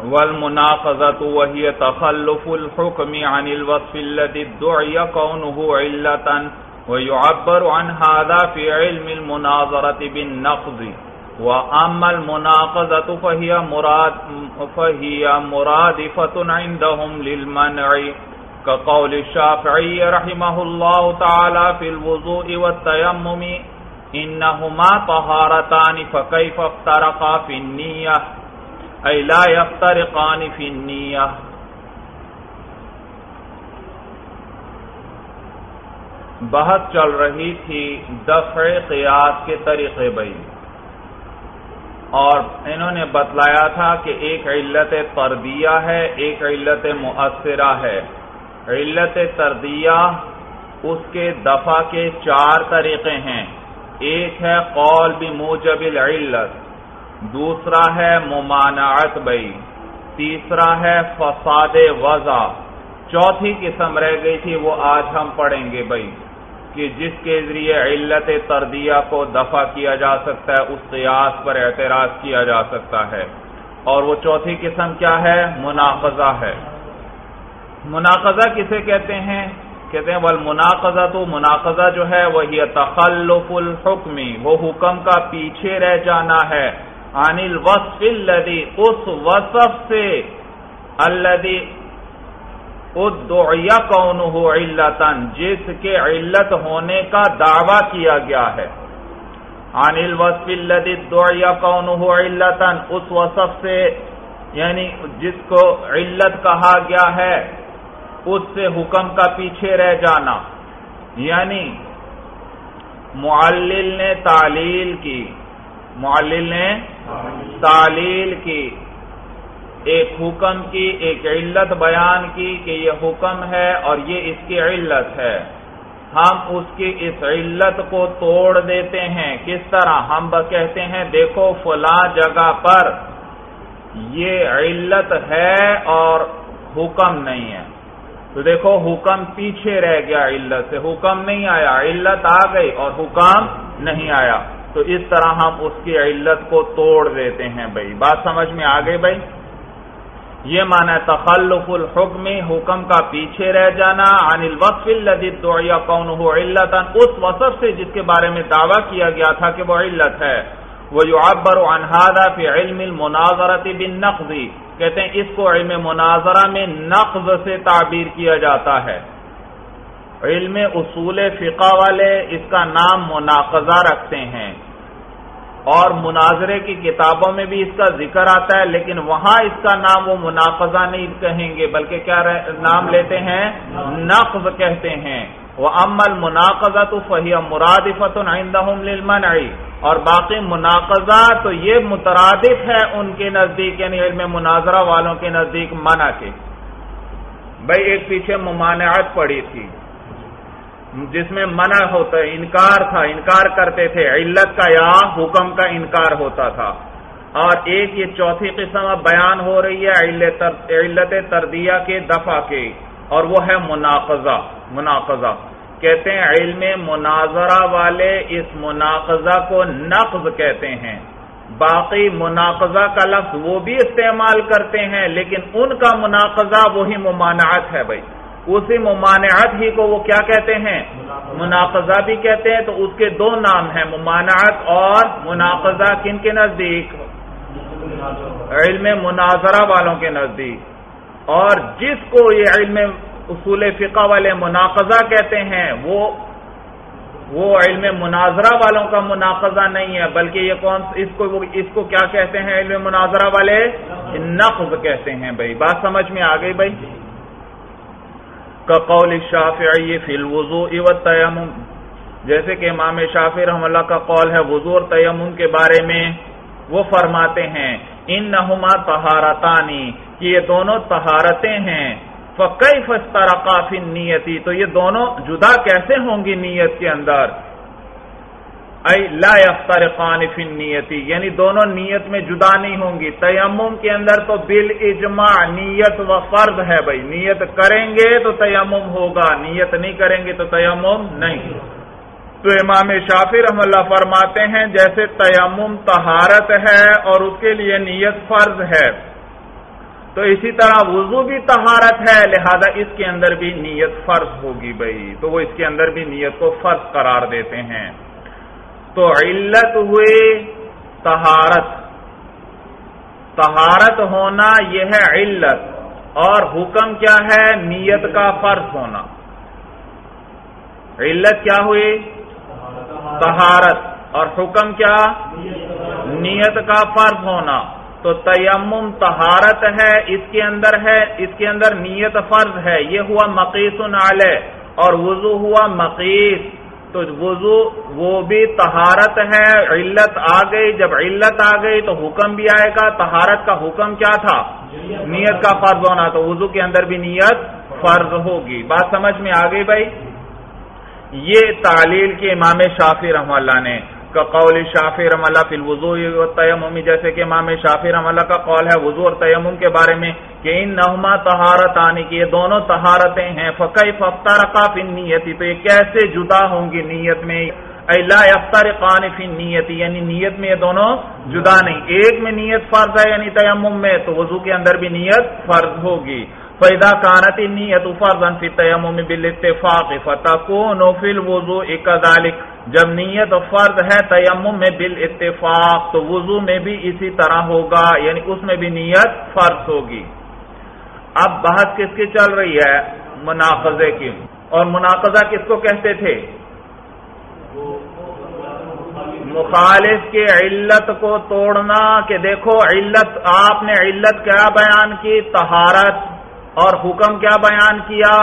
والمناقضة وهي تخلف الحكم عن الوصف الذي ادعي كونه علة ويعبر عن هذا في علم المناظرة بالنقض. وأما المناقضة فهي مرادفة عندهم للمنع كقول الشافعي رحمه الله تعالى في الوضوء والتيمم إنهما طهارتان فكيف افترقا في النية أي لا يفترقان في النية. بحث چل رہی تھی دفع قیاس کے طریقے بھائی، اور انہوں نے بتلایا تھا کہ ایک علت طردیہ ہے، ایک علت مؤثرہ ہے. علت طردیہ اس کے دفع کے 4 طریقے ہیں. ایک ہے قول بموجب العلت، دوسرا ہے ممانعت بھائی، تیسرا ہے فساد وضع، چوتھی قسم رہ گئی تھی وہ آج ہم پڑھیں گے بھائی، کہ جس کے ذریعے علت طردیہ کو دفع کیا جا سکتا ہے، اس قیاس پر اعتراض کیا جا سکتا ہے. اور وہ چوتھی قسم کیا ہے؟ مناقضہ ہے. مناقضہ کسے کہتے ہیں؟ کہتے ہیں والمناقضہ، تو مناقضہ جو ہے وہی تخلف الحکم، وہ حکم کا پیچھے رہ جانا ہے، عن الوصف الذی، اس وصف سے، الذی ادعی کونہ علتا، جس کے علت ہونے کا دعویٰ کیا گیا ہے. عن الوصف الذی ادعی کونہ علتا، اس وصف سے یعنی جس کو علت کہا گیا ہے اس سے حکم کا پیچھے رہ جانا. یعنی معلل نے تعلیل کی، معلل نے تعلیل کی، ایک حکم کی، ایک علت بیان کی کہ یہ حکم ہے اور یہ اس کی علت ہے. ہم اس کی اس علت کو توڑ دیتے ہیں. کس طرح؟ ہم کہتے ہیں دیکھو فلاں جگہ پر یہ علت ہے اور حکم نہیں ہے، تو دیکھو حکم پیچھے رہ گیا، علت سے حکم نہیں آیا، علت آ گئی اور حکم نہیں آیا. تو اس طرح ہم اس کی علت کو توڑ دیتے ہیں بھائی. بات سمجھ میں آ گئی بھائی؟ یہ معنی ہے تخلف الحکم، حکم کا پیچھے رہ جانا، عن الوصف الذی ادعی کونہ علتا، اس وصف سے جس کے بارے میں دعویٰ کیا گیا تھا کہ وہ علت ہے. ویعبر عن هذا فی علم المناظرۃ بالنقض، کہتے ہیں اس کو علم مناظرہ میں نقض سے تعبیر کیا جاتا ہے. علم اصول فقہ والے اس کا نام مناقضہ رکھتے ہیں، اور مناظرے کی کتابوں میں بھی اس کا ذکر آتا ہے، لیکن وہاں اس کا نام وہ مناقضہ نہیں کہیں گے بلکہ کیا نام لیتے ہیں؟ نقض کہتے ہیں. وَأَمَّا الْمُنَاقَضَةُ فَهِيَ مُرَادِفَةٌ عِندَهُمْ لِلْمَنْعِ، اور باقی مناقضہ تو یہ مترادف ہے ان کے نزدیک، یعنی علم مناظرہ والوں کے نزدیک منع کے. بھائی ایک پیچھے ممانعت پڑی تھی جس میں منع ہوتا ہے، انکار تھا، انکار کرتے تھے، علت کا یا حکم کا انکار ہوتا تھا. اور ایک یہ چوتھی قسم اب بیان ہو رہی ہے علت طردیہ کے دفع کے، اور وہ ہے مناقضہ. مناقضہ کہتے ہیں علم مناظرہ والے اس مناقضہ کو نقض کہتے ہیں. باقی مناقضہ کا لفظ وہ بھی استعمال کرتے ہیں، لیکن ان کا مناقضہ وہی ممانعت ہے بھائی. اسی ممانعت ہی کو وہ کیا کہتے ہیں؟ مناقضہ بھی کہتے ہیں. تو اس کے 2 نام ہیں، ممانعت اور مناقضہ. کن کے نزدیک؟ علم مناظرہ والوں کے نزدیک. اور جس کو یہ علم اصول فقہ والے مناقضہ کہتے ہیں وہ علم مناظرہ والوں کا مناقضہ نہیں ہے، بلکہ یہ اس کو کیا کہتے ہیں علم مناظرہ والے؟ نقض کہتے ہیں بھائی. بات سمجھ میں آ گئی بھائی؟ كقول الشافعی فی الوضوء والتیمم، جیسے کہ امام شافعی رحمہ اللہ کا قول ہے وضو اور تیمم کے بارے میں. وہ فرماتے ہیں انہما طہارتان، کہ یہ دونوں طہارتیں ہیں. فکیف افترقا فی النیت، تو یہ دونوں جدا کیسے ہوں گی نیت کے اندر؟ ای لا یفترقان فی النیت، یعنی دونوں نیت میں جدا نہیں ہوں گی. تیمم کے اندر تو بالاجماع نیت و فرض ہے بھائی، نیت کریں گے تو تیمم ہوگا، نیت نہیں کریں گے تو تیمم نہیں. تو امام شافعی رحمہ اللہ فرماتے ہیں جیسے تیمم طہارت ہے اور اس کے لیے نیت فرض ہے، تو اسی طرح وضو بھی طہارت ہے، لہذا اس کے اندر بھی نیت فرض ہوگی بھائی، تو وہ اس کے اندر بھی نیت کو فرض قرار دیتے ہیں۔ تو علت ہوئی طہارت، طہارت ہونا یہ ہے علت، اور حکم کیا ہے؟ نیت کا فرض ہونا۔ علت کیا ہوئی؟ طہارت، اور حکم کیا؟ نیت کا فرض ہونا۔ تو تیمم طہارت ہے، اس کے اندر نیت فرض ہے، یہ ہوا مقیس علیہ، اور وضو ہوا مقیس، تو وضو وہ بھی طہارت ہے، علت آ گئی، جب علت آ گئی تو حکم بھی آئے گا۔ طہارت کا حکم کیا تھا؟ نیت کا فرض ہونا، تو وضو کے اندر بھی نیت فرض ہوگی۔ بات سمجھ میں آ گئی بھائی؟ یہ تعلیل کے امام شافعی رحمہ اللہ نے کا قول شافعی رحمہ اللہ فی الوضوء والتیمم، جیسے کہ امام شافعی رحمہ اللہ کا قول ہے وضو اور تیمم کے بارے میں کہ انہما طہارتان، کی یہ دونوں طہارتیں ہیں، فکیف افترقا فی النیت، تو یہ کیسے جدا ہوں گی نیت میں؟ ای لا یفترقان فی النیت، یعنی نیت میں یہ دونوں جدا نہیں، ایک میں نیت فرض ہے یعنی تیمم میں، تو وضو کے اندر بھی نیت فرض ہوگی۔ فَإِذَا كَانَتِ النِّيَّةُ فَرْضًا فِي التَّيَمُّمِ بِالِاتِّفَاقِ فَتَكُونُ فِي الْوُضُوءِ كَذَلِكَ، جب نیت فرض ہے تیمم میں بالاتفاق تو وضو میں بھی اسی طرح ہوگا، یعنی اس میں بھی نیت فرض ہوگی۔ اب بحث کس کی چل رہی ہے؟ مناقضے کی، اور مناقضہ کس کو کہتے تھے؟ مخالف کے علت کو توڑنا، کہ دیکھو علت، آپ نے علت کیا بیان کی؟ طہارت، اور حکم کیا بیان کیا؟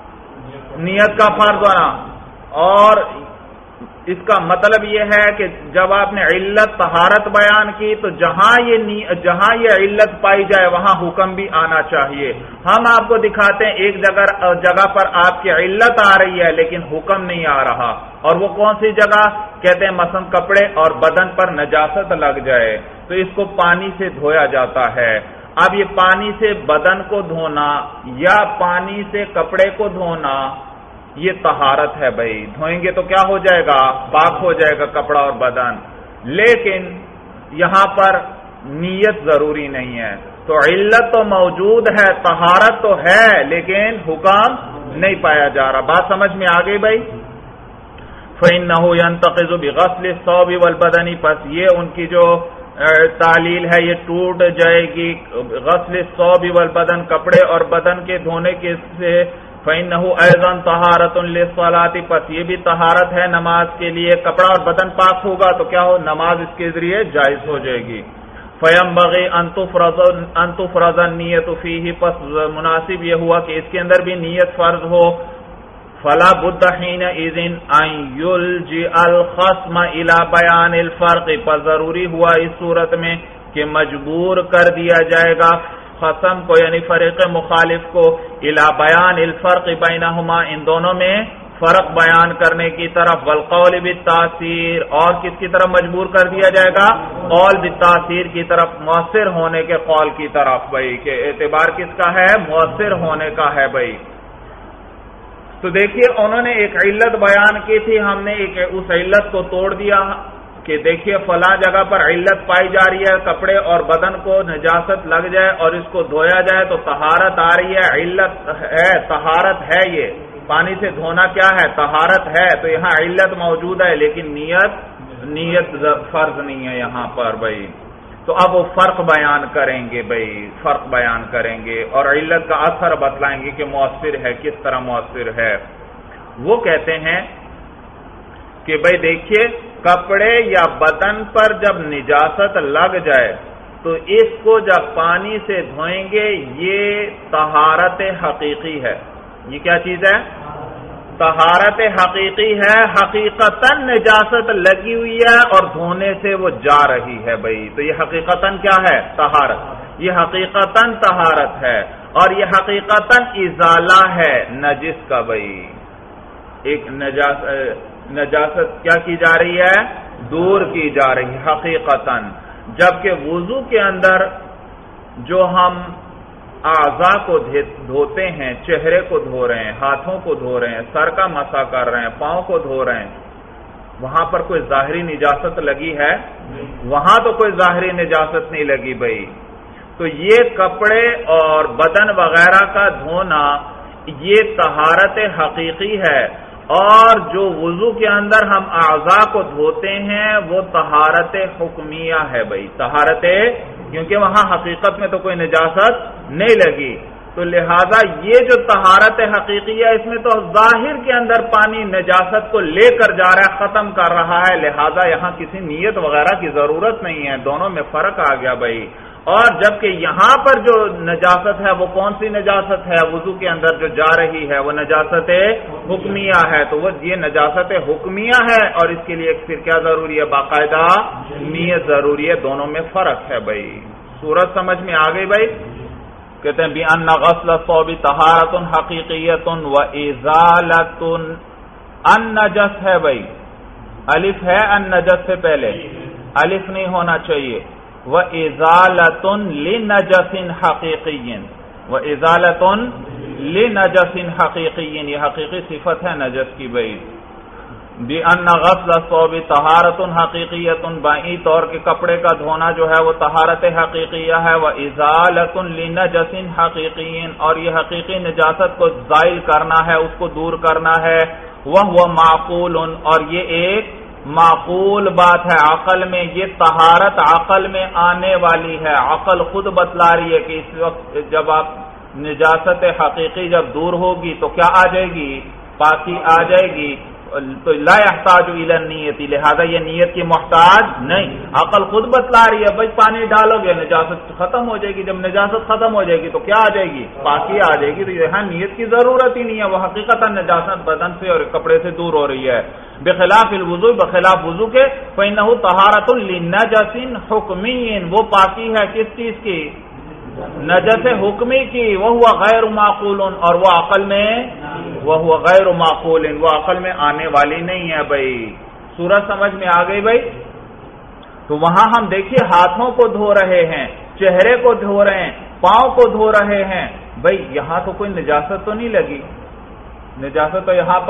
نیت کا فرض ہونا، اور اس کا مطلب یہ ہے کہ جب آپ نے علت طہارت بیان کی تو جہاں یہ علت پائی جائے وہاں حکم بھی آنا چاہیے۔ ہم آپ کو دکھاتے ہیں ایک جگہ پر آپ کی علت آ رہی ہے لیکن حکم نہیں آ رہا، اور وہ کون سی جگہ؟ کہتے ہیں مثلا کپڑے اور بدن پر نجاست لگ جائے تو اس کو پانی سے دھویا جاتا ہے۔ اب یہ پانی سے بدن کو دھونا یا پانی سے کپڑے کو دھونا یہ طہارت ہے بھائی، دھوئیں گے تو کیا ہو جائے گا؟ پاک ہو جائے گا کپڑا اور بدن، لیکن یہاں پر نیت ضروری نہیں ہے، تو علت تو موجود ہے، طہارت تو ہے لیکن حکم نہیں پایا جا رہا۔ بات سمجھ میں آ گئی بھائی؟ فَإِنَّهُ يَنْتَقِضُ بِغَسْلِ الثَّوْبِ وَالْبَدَنِ، پس یہ ان کی جو تعلیل ہے یہ ٹوٹ جائے گی غسل الثوب والبدن، کپڑے اور بدن کے دھونے کے سے، فَإِنَّهُ أَيْضًا طَهَارَةٌ لِلصَّلَاةِ، پس یہ بھی طہارت ہے نماز کے لیے، کپڑا اور بدن پاک ہوگا تو کیا ہو؟ نماز اس کے ذریعے جائز ہو جائے گی۔ فَيَنْبَغِي أَن تُفْرَضَ النِّيَّةُ فِيهِ، پس مناسب یہ ہوا کہ اس کے اندر بھی نیت فرض ہو۔ فَلَا بُدَّ حِينَئِذٍ أَن يُلْجِئَ الْخَصْمَ إِلَى بَيَانِ الْفَرْقِ، پس ضروری ہوا اس صورت میں کہ مجبور کر دیا جائے گا خصم کو یعنی فریق مخالف کو الی بیان الفرق بینہما، ان دونوں میں فرق بیان کرنے کی طرف، والقول بالتاثیر، اور کس کی طرف مجبور کر دیا جائے گا؟ قول بالتاثیر کی طرف، مؤثر ہونے کے قول کی طرف بھائی، کہ اعتبار کس کا ہے؟ مؤثر ہونے کا ہے بھائی۔ تو دیکھیے انہوں نے ایک علت بیان کی تھی، ہم نے اس علت کو توڑ دیا کہ دیکھیے فلاں جگہ پر علت پائی جا رہی ہے، کپڑے اور بدن کو نجاست لگ جائے اور اس کو دھویا جائے تو طہارت آ رہی ہے، علت ہے، طہارت ہے، یہ پانی سے دھونا کیا ہے؟ طہارت ہے، تو یہاں علت موجود ہے لیکن نیت فرض نہیں ہے یہاں پر بھائی۔ تو اب وہ فرق بیان کریں گے بھائی، فرق بیان کریں گے اور علت کا اثر بتلائیں گے کہ مؤثر ہے، کس طرح مؤثر ہے۔ وہ کہتے ہیں کہ بھائی دیکھیے کپڑے یا بدن پر جب نجاست لگ جائے تو اس کو جب پانی سے دھوئیں گے یہ طہارت حقیقی ہے۔ یہ کیا چیز ہے؟ طہارت حقیقی ہے، حقیقتاً نجاست لگی ہوئی ہے اور دھونے سے وہ جا رہی ہے بھائی، تو یہ حقیقتاً کیا ہے؟ طہارت، یہ حقیقتاً طہارت ہے، اور یہ حقیقتاً ازالہ ہے نجس کا بھائی، ایک نجاست کیا کی جا رہی ہے؟ دور کی جا رہی ہے حقیقتاً، جبکہ وضو کے اندر جو ہم اعضاء کو دھوتے ہیں، چہرے کو دھو رہے ہیں، ہاتھوں کو دھو رہے ہیں، سر کا مسح کر رہے ہیں، پاؤں کو دھو رہے ہیں، وہاں پر کوئی ظاہری نجاست لگی ہے؟ وہاں تو کوئی ظاہری نجاست نہیں لگی بھائی، تو یہ کپڑے اور بدن وغیرہ کا دھونا یہ طہارت حقیقی ہے، اور جو وضو کے اندر ہم اعضاء کو دھوتے ہیں وہ طہارت حکمیہ ہے بھائی، طہارت، کیونکہ وہاں حقیقت میں تو کوئی نجاست نہیں لگی، تو لہذا یہ جو طہارت حقیقی ہے اس میں تو ظاہر کے اندر پانی نجاست کو لے کر جا رہا ہے، ختم کر رہا ہے، لہذا یہاں کسی نیت وغیرہ کی ضرورت نہیں ہے، دونوں میں فرق آ گیا بھائی۔ اور جبکہ یہاں پر جو نجاست ہے وہ کون سی نجاست ہے؟ وضو کے اندر جو جا رہی ہے وہ نجاست حکمیہ ہے، تو وہ یہ نجاست حکمیہ ہے، اور اس کے لیے پھر کیا ضروری ہے؟ باقاعدہ نیت ضروری ہے، دونوں میں فرق ہے بھائی۔ صورت سمجھ میں آ گئی بھائی؟ کہتے ہیں بِأَنَّ غَسْلَ الثَّوْبِ طَہَارَةٌ حَقِیقِیَّةٌ وَإِزَالَةٌ، النجس ہے بھائی، الف ہے النجس سے پہلے، الف نہیں ہونا چاہیے، وَإِزَالَةٌ لِنَجَسٍ حَقِيقِيٍّ، وَإِزَالَةٌ لِنَجَسٍ حَقِيقِيٍّ، یہ حقیقی صفت ہے نجس کی بھائی۔ بِأَنَّ غَسْلَ الثَّوْبِ طَہَارَةٌ حَقِیقِیَّةٌ، بائیں طور کے کپڑے کا دھونا جو ہے وہ طہارت حقیقیہ ہے، وَإِزَالَةٌ لِنَجَسٍ حَقِيقِيٍّ، اور یہ حقیقی نجاست کو زائل کرنا ہے، اس کو دور کرنا ہے، وَهُوَ مَعْقُولٌ، اور یہ ایک معقول بات ہے، عقل میں یہ طہارت عقل میں آنے والی ہے، عقل خود بتلا رہی ہے کہ اس وقت جب آپ نجاست حقیقی جب دور ہوگی تو کیا آ جائے گی؟ پاکی آ جائے گی، تو لا يحتاج الى النیت، لہذا یہ نیت کی محتاج نہیں، عقل خود بتلا رہی ہے بھائی پانی ڈالو گے نجاست ختم ہو جائے گی، جب نجاست ختم ہو جائے گی تو کیا آ جائے گی؟ پاکی آ جائے گی، تو یہاں نیت کی ضرورت ہی نہیں ہے، وہ حقیقتا نجاست بدن سے اور کپڑے سے دور ہو رہی ہے۔ بخلاف الوضو، بخلاف وضو کے، فإنه طہارۃ للنجس حکمی، وہ پاکی ہے کس چیز کی؟ نجس حکمی کی، وہو غیر معقول، اور وہ عقل میں، وہو غیر معقول، وہ عقل میں آنے والی نہیں ہے بھائی۔ سورج سمجھ میں آ گئی بھائی؟ تو وہاں ہم دیکھیے ہاتھوں کو دھو رہے ہیں، چہرے کو دھو رہے ہیں، پاؤں کو دھو رہے ہیں بھائی، یہاں تو کوئی نجاست تو نہیں لگی، نجاست تو یہاں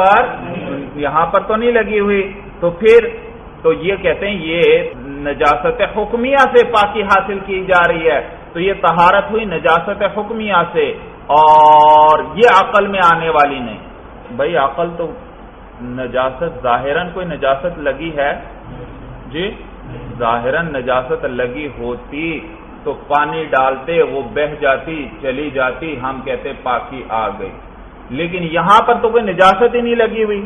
پر تو نہیں لگی ہوئی، تو پھر تو یہ کہتے ہیں یہ نجاست حکمیہ سے پاکی حاصل کی جا رہی ہے، تو یہ طہارت ہوئی نجاست حکمیہ سے، اور یہ عقل میں آنے والی نہیں بھائی۔ عقل تو نجاست ظاہراً کوئی نجاست لگی ہے جی، ظاہراً نجاست لگی ہوتی تو پانی ڈالتے وہ بہہ جاتی چلی جاتی، ہم کہتے پاکی آ گئی، لیکن یہاں پر تو کوئی نجاست ہی نہیں لگی ہوئی،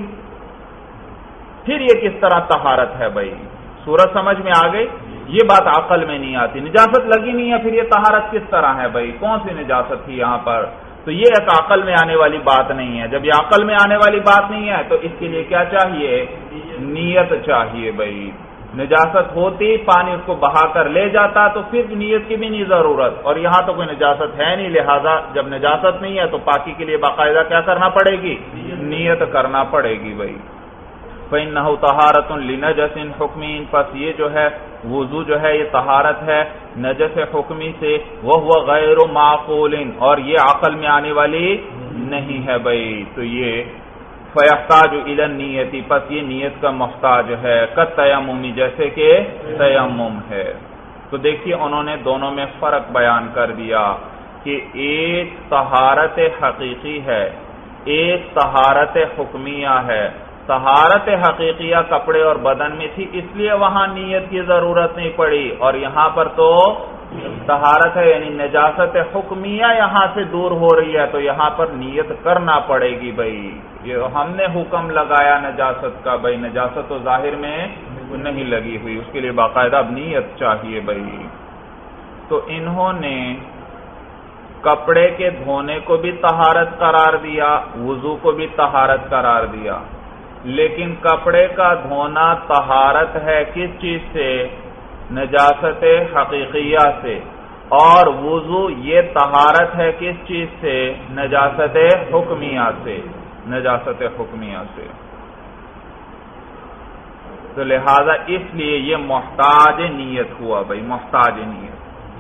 پھر یہ کس طرح طہارت ہے بھائی؟ سورج سمجھ میں آ گئی؟ یہ بات عقل میں نہیں آتی، نجاست لگی نہیں ہے، پھر یہ طہارت کس طرح ہے بھائی؟ کون سی نجاست تھی یہاں پر؟ تو یہ ایک عقل میں آنے والی بات نہیں ہے، جب یہ عقل میں آنے والی بات نہیں ہے تو اس کے لیے کیا چاہیے؟ نیت چاہیے بھائی۔ نجاست ہوتی پانی اس کو بہا کر لے جاتا تو پھر نیت کی بھی نہیں ضرورت، اور یہاں تو کوئی نجاست ہے نہیں، لہذا جب نجاست نہیں ہے تو پاکی کے لیے باقاعدہ کیا کرنا پڑے گی؟ نیت کرنا پڑے گی بھائی۔ فإنه طہارۃ لنجس حکمی، پس یہ جو ہے وضو جو ہے یہ طہارت ہے نجس حکمی سے، وہو غیر معقول، اور یہ عقل میں آنے والی نہیں ہے بھائی، تو یہ فیحتاج الی النیت، پس یہ نیت کا محتاج ہے، کالتیمم، جیسے کہ تیمم ہے۔ تو دیکھیے انہوں نے دونوں میں فرق بیان کر دیا کہ ایک طہارت حقیقی ہے، ایک طہارت حکمیہ ہے۔ طہارت حقیقیہ کپڑے اور بدن میں تھی اس لیے وہاں نیت کی ضرورت نہیں پڑی، اور یہاں پر تو طہارت ہے یعنی نجاست حکمیہ یہاں سے دور ہو رہی ہے، تو یہاں پر نیت کرنا پڑے گی بھائی۔ یہ ہم نے حکم لگایا نجاست کا بھائی، نجاست تو ظاہر میں نہیں لگی ہوئی، اس کے لیے باقاعدہ اب نیت چاہیے بھائی۔ تو انہوں نے کپڑے کے دھونے کو بھی طہارت قرار دیا، وضو کو بھی طہارت قرار دیا، لیکن کپڑے کا دھونا طہارت ہے کس چیز سے؟ نجاست حقیقیہ سے، اور وضو یہ طہارت ہے کس چیز سے؟ نجاست حکمیہ سے، نجاست حکمیہ سے۔ تو لہذا اس لیے یہ محتاج نیت ہوا بھائی، محتاج نیت۔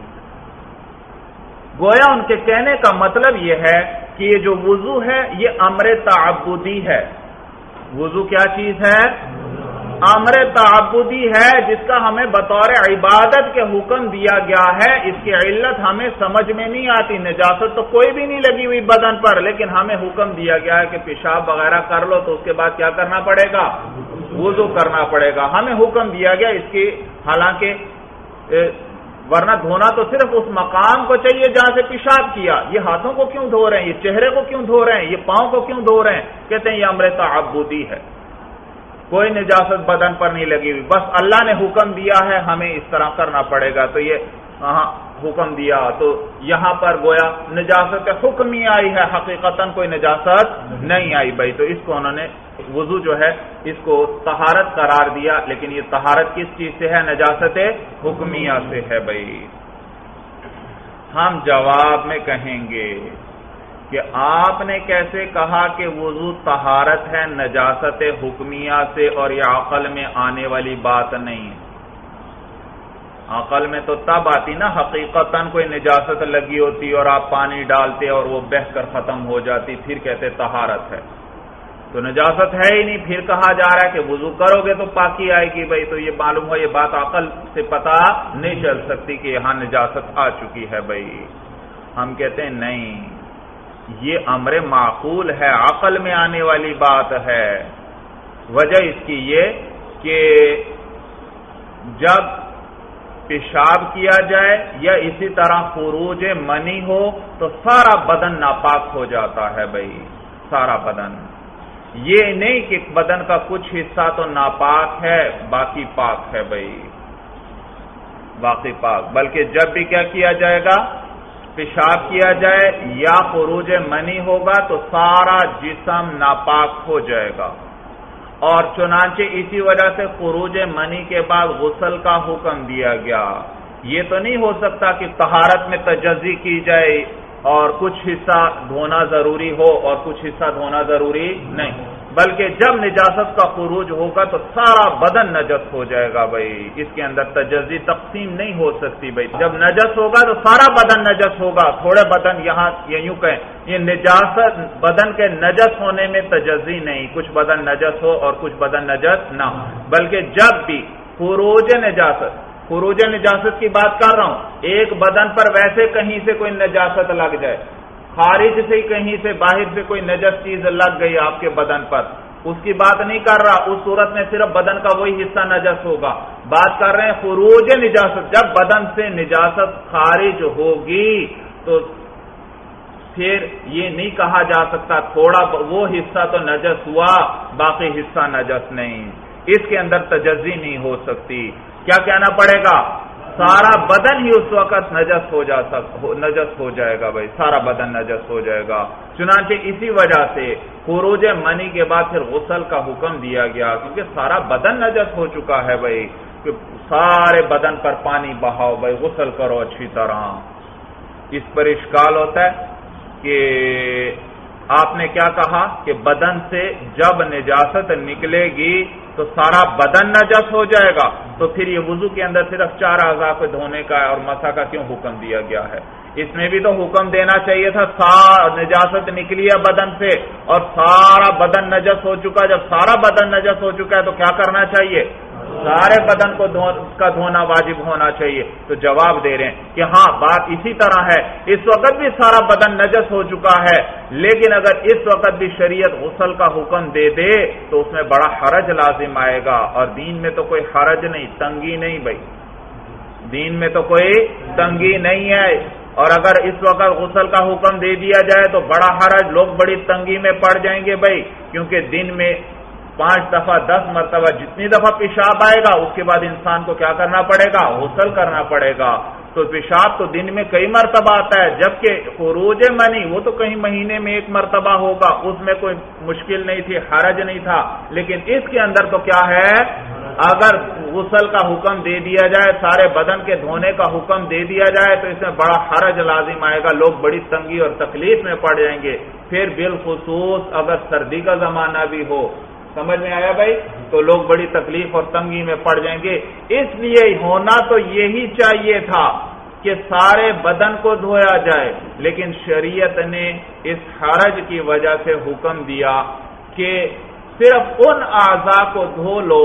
گویا ان کے کہنے کا مطلب یہ ہے کہ یہ جو وضو ہے یہ امر تعبدی ہے۔ وضو کیا چیز ہے؟ امر تعبدی ہے جس کا ہمیں بطور عبادت کے حکم دیا گیا ہے، اس کی علت ہمیں سمجھ میں نہیں آتی. نجاست تو کوئی بھی نہیں لگی ہوئی بدن پر، لیکن ہمیں حکم دیا گیا ہے کہ پیشاب وغیرہ کر لو تو اس کے بعد کیا کرنا پڑے گا؟ وضو کرنا پڑے گا. ہمیں حکم دیا گیا اس کی، حالانکہ ورنہ دھونا تو صرف اس مقام کو چاہیے جہاں سے پیشاب کیا. یہ ہاتھوں کو کیوں دھو رہے ہیں؟ یہ چہرے کو کیوں دھو رہے ہیں؟ یہ پاؤں کو کیوں دھو رہے ہیں؟ کہتے ہیں یہ امر تعبدی ہے، کوئی نجاست بدن پر نہیں لگی ہوئی، بس اللہ نے حکم دیا ہے ہمیں اس طرح کرنا پڑے گا. تو یہ حکم دیا تو یہاں پر گویا نجاست حکمی آئی ہے، حقیقتاً کوئی نجاست نہیں آئی بھائی. تو اس کو انہوں نے وضو جو ہے اس کو طہارت قرار دیا، لیکن یہ طہارت کس چیز سے ہے؟ نجاست حکمیہ سے ہے بھائی. ہم جواب میں کہیں گے کہ آپ نے کیسے کہا کہ وضو طہارت ہے نجاست حکمیہ سے، اور یہ عقل میں آنے والی بات نہیں ہے. عقل میں تو تب آتی نا حقیقتاً کوئی نجاست لگی ہوتی اور آپ پانی ڈالتے اور وہ بہہ کر ختم ہو جاتی، پھر کہتے طہارت ہے. تو نجاست ہے ہی نہیں، پھر کہا جا رہا ہے کہ وضو کرو گے تو پاکی آئے گی بھائی. تو یہ معلوم ہو، یہ بات عقل سے پتہ نہیں چل سکتی کہ یہاں نجاست آ چکی ہے بھائی. ہم کہتے ہیں نہیں، یہ امر معقول ہے، عقل میں آنے والی بات ہے. وجہ اس کی یہ کہ جب پیشاب کیا جائے یا اسی طرح خروج منی ہو تو سارا بدن ناپاک ہو جاتا ہے بھائی، سارا بدن. یہ نہیں کہ بدن کا کچھ حصہ تو ناپاک ہے باقی پاک ہے بھائی، باقی پاک. بلکہ جب بھی کیا کیا جائے گا؟ پیشاب کیا جائے یا خروج منی ہوگا تو سارا جسم ناپاک ہو جائے گا. اور چنانچہ اسی وجہ سے خروج منی کے بعد غسل کا حکم دیا گیا. یہ تو نہیں ہو سکتا کہ طہارت میں تجزی کی جائے اور کچھ حصہ دھونا ضروری ہو اور کچھ حصہ دھونا ضروری نہیں، بلکہ جب نجاست کا خروج ہوگا تو سارا بدن نجس ہو جائے گا بھائی. اس کے اندر تجزی تقسیم نہیں ہو سکتی بھائی. جب نجس ہوگا تو سارا بدن نجس ہوگا، تھوڑے بدن یہاں یہ یوں کہیں یہ نجاست بدن کے نجس ہونے میں تجزی نہیں، کچھ بدن نجس ہو اور کچھ بدن نجس نہ ہو. بلکہ جب بھی خروج نجاست کی بات کر رہا ہوں، ایک بدن پر ویسے کہیں سے کوئی نجاست لگ جائے، خارج سے کہیں سے باہر سے کوئی نجس چیز لگ گئی آپ کے بدن پر، اس کی بات نہیں کر رہا. اس صورت میں صرف بدن کا وہی حصہ نجس ہوگا. بات کر رہے ہیں خروج نجاست، جب بدن سے نجاست خارج ہوگی تو پھر یہ نہیں کہا جا سکتا تھوڑا وہ حصہ تو نجس ہوا باقی حصہ نجس نہیں. اس کے اندر تجزی نہیں ہو سکتی. کیا کہنا پڑے گا؟ سارا بدن ہی اس وقت نجس ہو جائے گا بھائی، سارا بدن نجس ہو جائے گا. چنانچہ اسی وجہ سے خروج منی کے بعد پھر غسل کا حکم دیا گیا، کیونکہ سارا بدن نجس ہو چکا ہے بھائی، کہ سارے بدن پر پانی بہاؤ بھائی، غسل کرو اچھی طرح. اس پر اشکال ہوتا ہے کہ آپ نے کیا کہا کہ بدن سے جب نجاست نکلے گی تو سارا بدن نجس ہو جائے گا، تو پھر یہ وضو کے اندر صرف 4 اعضاء کو دھونے کا اور مسح کا کیوں حکم دیا گیا ہے؟ اس میں بھی تو حکم دینا چاہیے تھا نجاست نکلی ہے بدن سے اور سارا بدن نجس ہو چکا. جب سارا بدن نجس ہو چکا ہے تو کیا کرنا چاہیے؟ سارے بدن کو کا دھونا واجب ہونا چاہیے. تو جواب دے رہے ہیں کہ ہاں بات اسی طرح ہے، اس وقت بھی سارا بدن نجس ہو چکا ہے، لیکن اگر اس وقت بھی شریعت غسل کا حکم دے دے تو اس میں بڑا حرج لازم آئے گا. اور دین میں تو کوئی حرج نہیں، تنگی نہیں بھائی، دین میں تو کوئی تنگی نہیں ہے. اور اگر اس وقت غسل کا حکم دے دیا جائے تو بڑا حرج، لوگ بڑی تنگی میں پڑ جائیں گے بھائی، کیونکہ دن میں 5 دفعہ 10 مرتبہ جتنی دفعہ پیشاب آئے گا اس کے بعد انسان کو کیا کرنا پڑے گا؟ غسل کرنا پڑے گا. تو پیشاب تو دن میں کئی مرتبہ آتا ہے، جبکہ خروج منی وہ تو کہیں مہینے میں 1 مرتبہ ہوگا، اس میں کوئی مشکل نہیں تھی، حرج نہیں تھا. لیکن اس کے اندر تو کیا ہے؟ اگر غسل کا حکم دے دیا جائے، سارے بدن کے دھونے کا حکم دے دیا جائے تو اس میں بڑا حرج لازم آئے گا، لوگ بڑی تنگی اور تکلیف میں پڑ جائیں گے. پھر بالخصوص اگر سردی کا زمانہ بھی ہو، سمجھ میں آیا بھائی، تو لوگ بڑی تکلیف اور تنگی میں پڑ جائیں گے. اس لیے ہونا تو یہی چاہیے تھا کہ سارے بدن کو دھویا جائے، لیکن شریعت نے اس حرج کی وجہ سے حکم دیا کہ صرف ان اعضاء کو دھو لو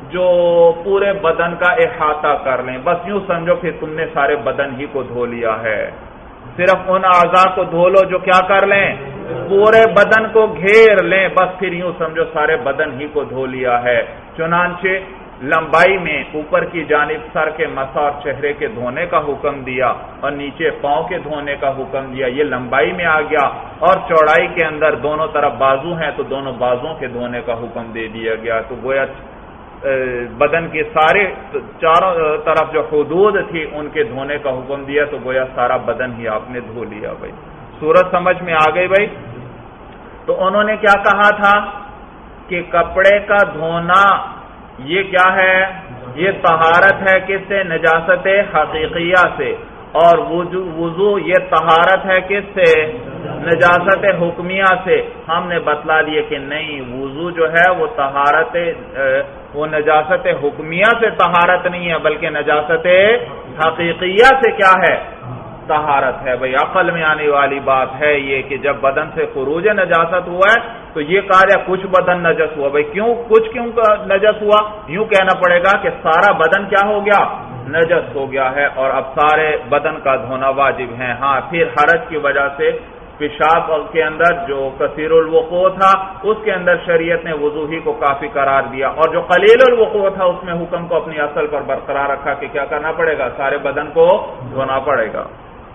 جو پورے بدن کا احاطہ کر لیں، بس یوں سمجھو پھر تم نے سارے بدن ہی کو دھو لیا ہے۔ صرف ان اعضاء کو دھو لو جو کیا کر لیں، پورے بدن کو گھیر لیں، بس پھر یوں سمجھو سارے بدن ہی کو دھو لیا ہے۔ چنانچہ لمبائی میں اوپر کی جانب سر کے مسح اور چہرے کے دھونے کا حکم دیا اور نیچے پاؤں کے دھونے کا حکم دیا، یہ لمبائی میں آ گیا، اور چوڑائی کے اندر دونوں طرف بازو ہیں تو دونوں بازوں کے دھونے کا حکم دے دیا گیا۔ تو گویا بدن کے سارے چاروں طرف جو حدود تھی ان کے دھونے کا حکم دیا، تو گویا سارا بدن ہی آپ نے دھو لیا۔ بھائی صورت سمجھ میں آ گئی بھائی؟ تو انہوں نے کیا کہا تھا کہ کپڑے کا دھونا یہ کیا ہے، یہ طہارت ہے کس سے، نجاست حقیقیہ سے، اور وضو یہ طہارت ہے کس سے، نجاست حکمیہ سے۔ ہم نے بتلا دیے کہ نہیں، وضو جو ہے وہ طہارت، وہ نجاست حکمیہ سے طہارت نہیں ہے بلکہ نجاست حقیقیہ سے کیا ہے، طہارت ہے۔ بھئی عقل میں آنے والی بات ہے یہ کہ جب بدن سے خروج نجاست ہوا ہے تو یہ کہا جائے کچھ بدن نجس ہوا۔ بھئی کیوں کچھ کیوں نجس ہوا؟ یوں کہنا پڑے گا کہ سارا بدن کیا ہو گیا، نجس ہو گیا ہے، اور اب سارے بدن کا دھونا واجب ہے۔ ہاں پھر حرج کی وجہ سے پیشاب کے اندر جو کثیر الوقوع تھا اس کے اندر شریعت نے وضو ہی کو کافی قرار دیا، اور جو قلیل الوقوع تھا اس میں حکم کو اپنی اصل پر برقرار رکھا کہ کیا کرنا پڑے گا، سارے بدن کو دھونا پڑے گا۔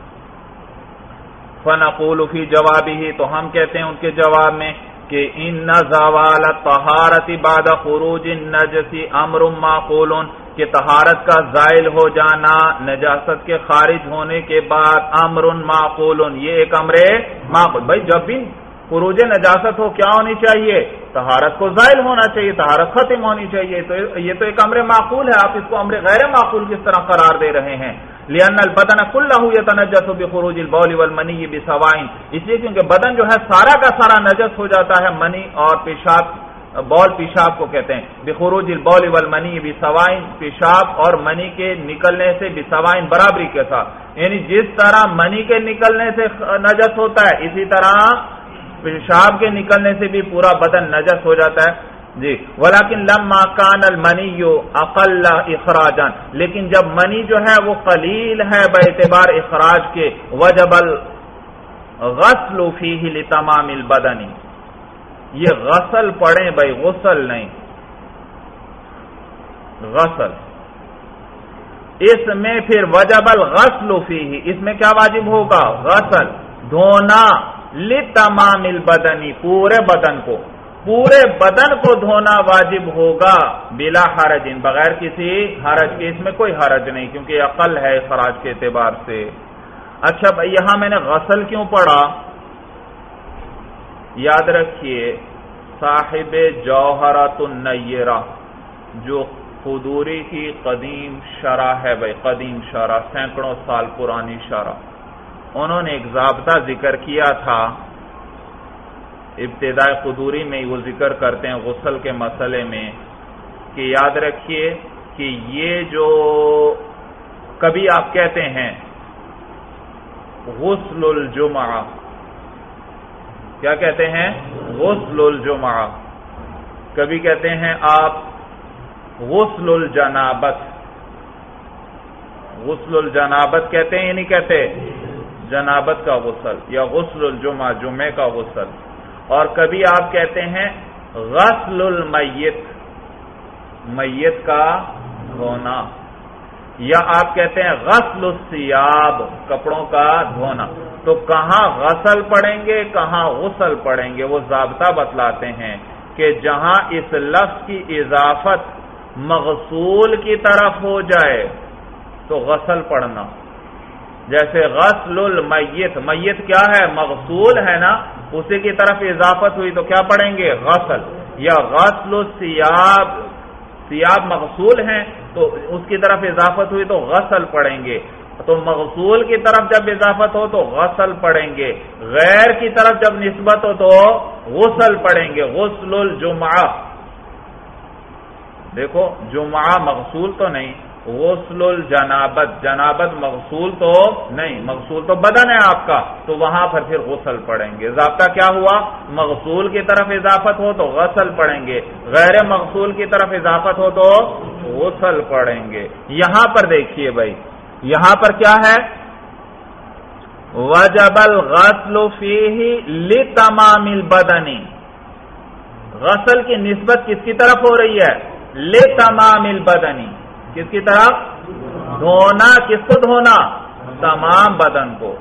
فنقول فی جوابہ، تو ہم کہتے ہیں ان کے جواب میں کہ ان زوال الطہارۃ بعد خروج النجس امر معقول، کہ طہارت کا زائل ہو جانا نجاست کے خارج ہونے کے بعد امر معقول، یہ ایک امر معقول۔ بھائی جب بھی خروج نجاست ہو کیا ہونی چاہیے، طہارت کو زائل ہونا چاہیے، طہارت ختم ہونی چاہیے، تو یہ تو ایک امر معقول ہے، آپ اس کو امر غیر معقول کس طرح قرار دے رہے ہیں؟ لأن البدن كله يتنجس بخروج البول والمنی بسواء، اس لیے کیونکہ بدن جو ہے سارا کا سارا نجس ہو جاتا ہے منی اور پیشاب، بول پیشاب کو کہتے ہیں، بخروج البول والمنی بسواء، پیشاب اور منی کے نکلنے سے بسواء برابری کے ساتھ، یعنی جس طرح منی کے نکلنے سے نجس ہوتا ہے اسی طرح پیشاب کے نکلنے سے بھی پورا بدن نجس ہو جاتا ہے جی۔ ولیکن لما کان المنی اقل اخراجا، لیکن جب منی جو ہے وہ قلیل ہے باعتبار اخراج کے، وجب الغسل فیہ لتمام البدن، یہ غسل پڑھیں بھائی، غسل نہیں، غسل، اس میں پھر وجب الغسل فیہ، اس میں کیا واجب ہوگا، غسل، دھونا، لتمام البدن، پورے بدن کو، پورے بدن کو دھونا واجب ہوگا، بلا حرج، بغیر کسی حرج کے، اس میں کوئی حرج نہیں کیونکہ اقل ہے اخراج کے اعتبار سے۔ اچھا بھائی یہاں میں نے غسل کیوں پڑھا، یاد رکھیے صاحب جوہرۃ النیرہ جو قدوری کی قدیم شرح ہے بھائی، قدیم شرح، سینکڑوں سال پرانی شرح، انہوں نے ایک ضابطہ ذکر کیا تھا ابتدائی قدوری میں، وہ ذکر کرتے ہیں غسل کے مسئلے میں کہ یاد رکھیے کہ یہ جو کبھی آپ کہتے ہیں غسل الجمعہ، کیا کہتے ہیں، غسل الجمعہ، کبھی کہتے ہیں آپ غسل الجنابت، غسل الجنابت کہتے ہیں یا نہیں کہتے، جنابت کا غسل، یا غسل الجمعہ، جمعے کا غسل، اور کبھی آپ کہتے ہیں غسل المیت، میت کا دھونا، یا آپ کہتے ہیں غسل الثیاب، کپڑوں کا دھونا۔ تو کہاں غسل پڑھیں گے کہاں غسل پڑھیں گے، وہ ضابطہ بتلاتے ہیں کہ جہاں اس لفظ کی اضافت مغسول کی طرف ہو جائے تو غسل پڑھنا، جیسے غسل المیت، میت کیا ہے، مغسول ہے نا، اسی کی طرف اضافت ہوئی تو کیا پڑھیں گے، غسل، یا غسل الثیاب، ثیاب مغسول ہیں تو اس کی طرف اضافت ہوئی تو غسل پڑھیں گے، تو مغسول کی طرف جب اضافت ہو تو غسل پڑھیں گے، غیر کی طرف جب نسبت ہو تو غسل پڑھیں گے، غسل الجمعہ، دیکھو جمعہ مغسول تو نہیں، غسل الجنابت، جنابت مغسول تو نہیں، مغسول تو بدن ہے آپ کا، تو وہاں پر پھر غسل پڑھیں گے۔ ضابطہ کیا ہوا؟ مغسول کی طرف اضافت ہو تو غسل پڑھیں گے، غیر مغسول کی طرف اضافت ہو تو غسل پڑھیں گے۔ یہاں پر دیکھیے بھائی، یہاں پر کیا ہے؟ وجب الغسل فیہ لتمام البدن، غسل کی نسبت کس کی طرف ہو رہی ہے؟ لتمام البدن، کس کی طرف؟ دھونا، کس کو دھونا؟ تمام بدن کو۔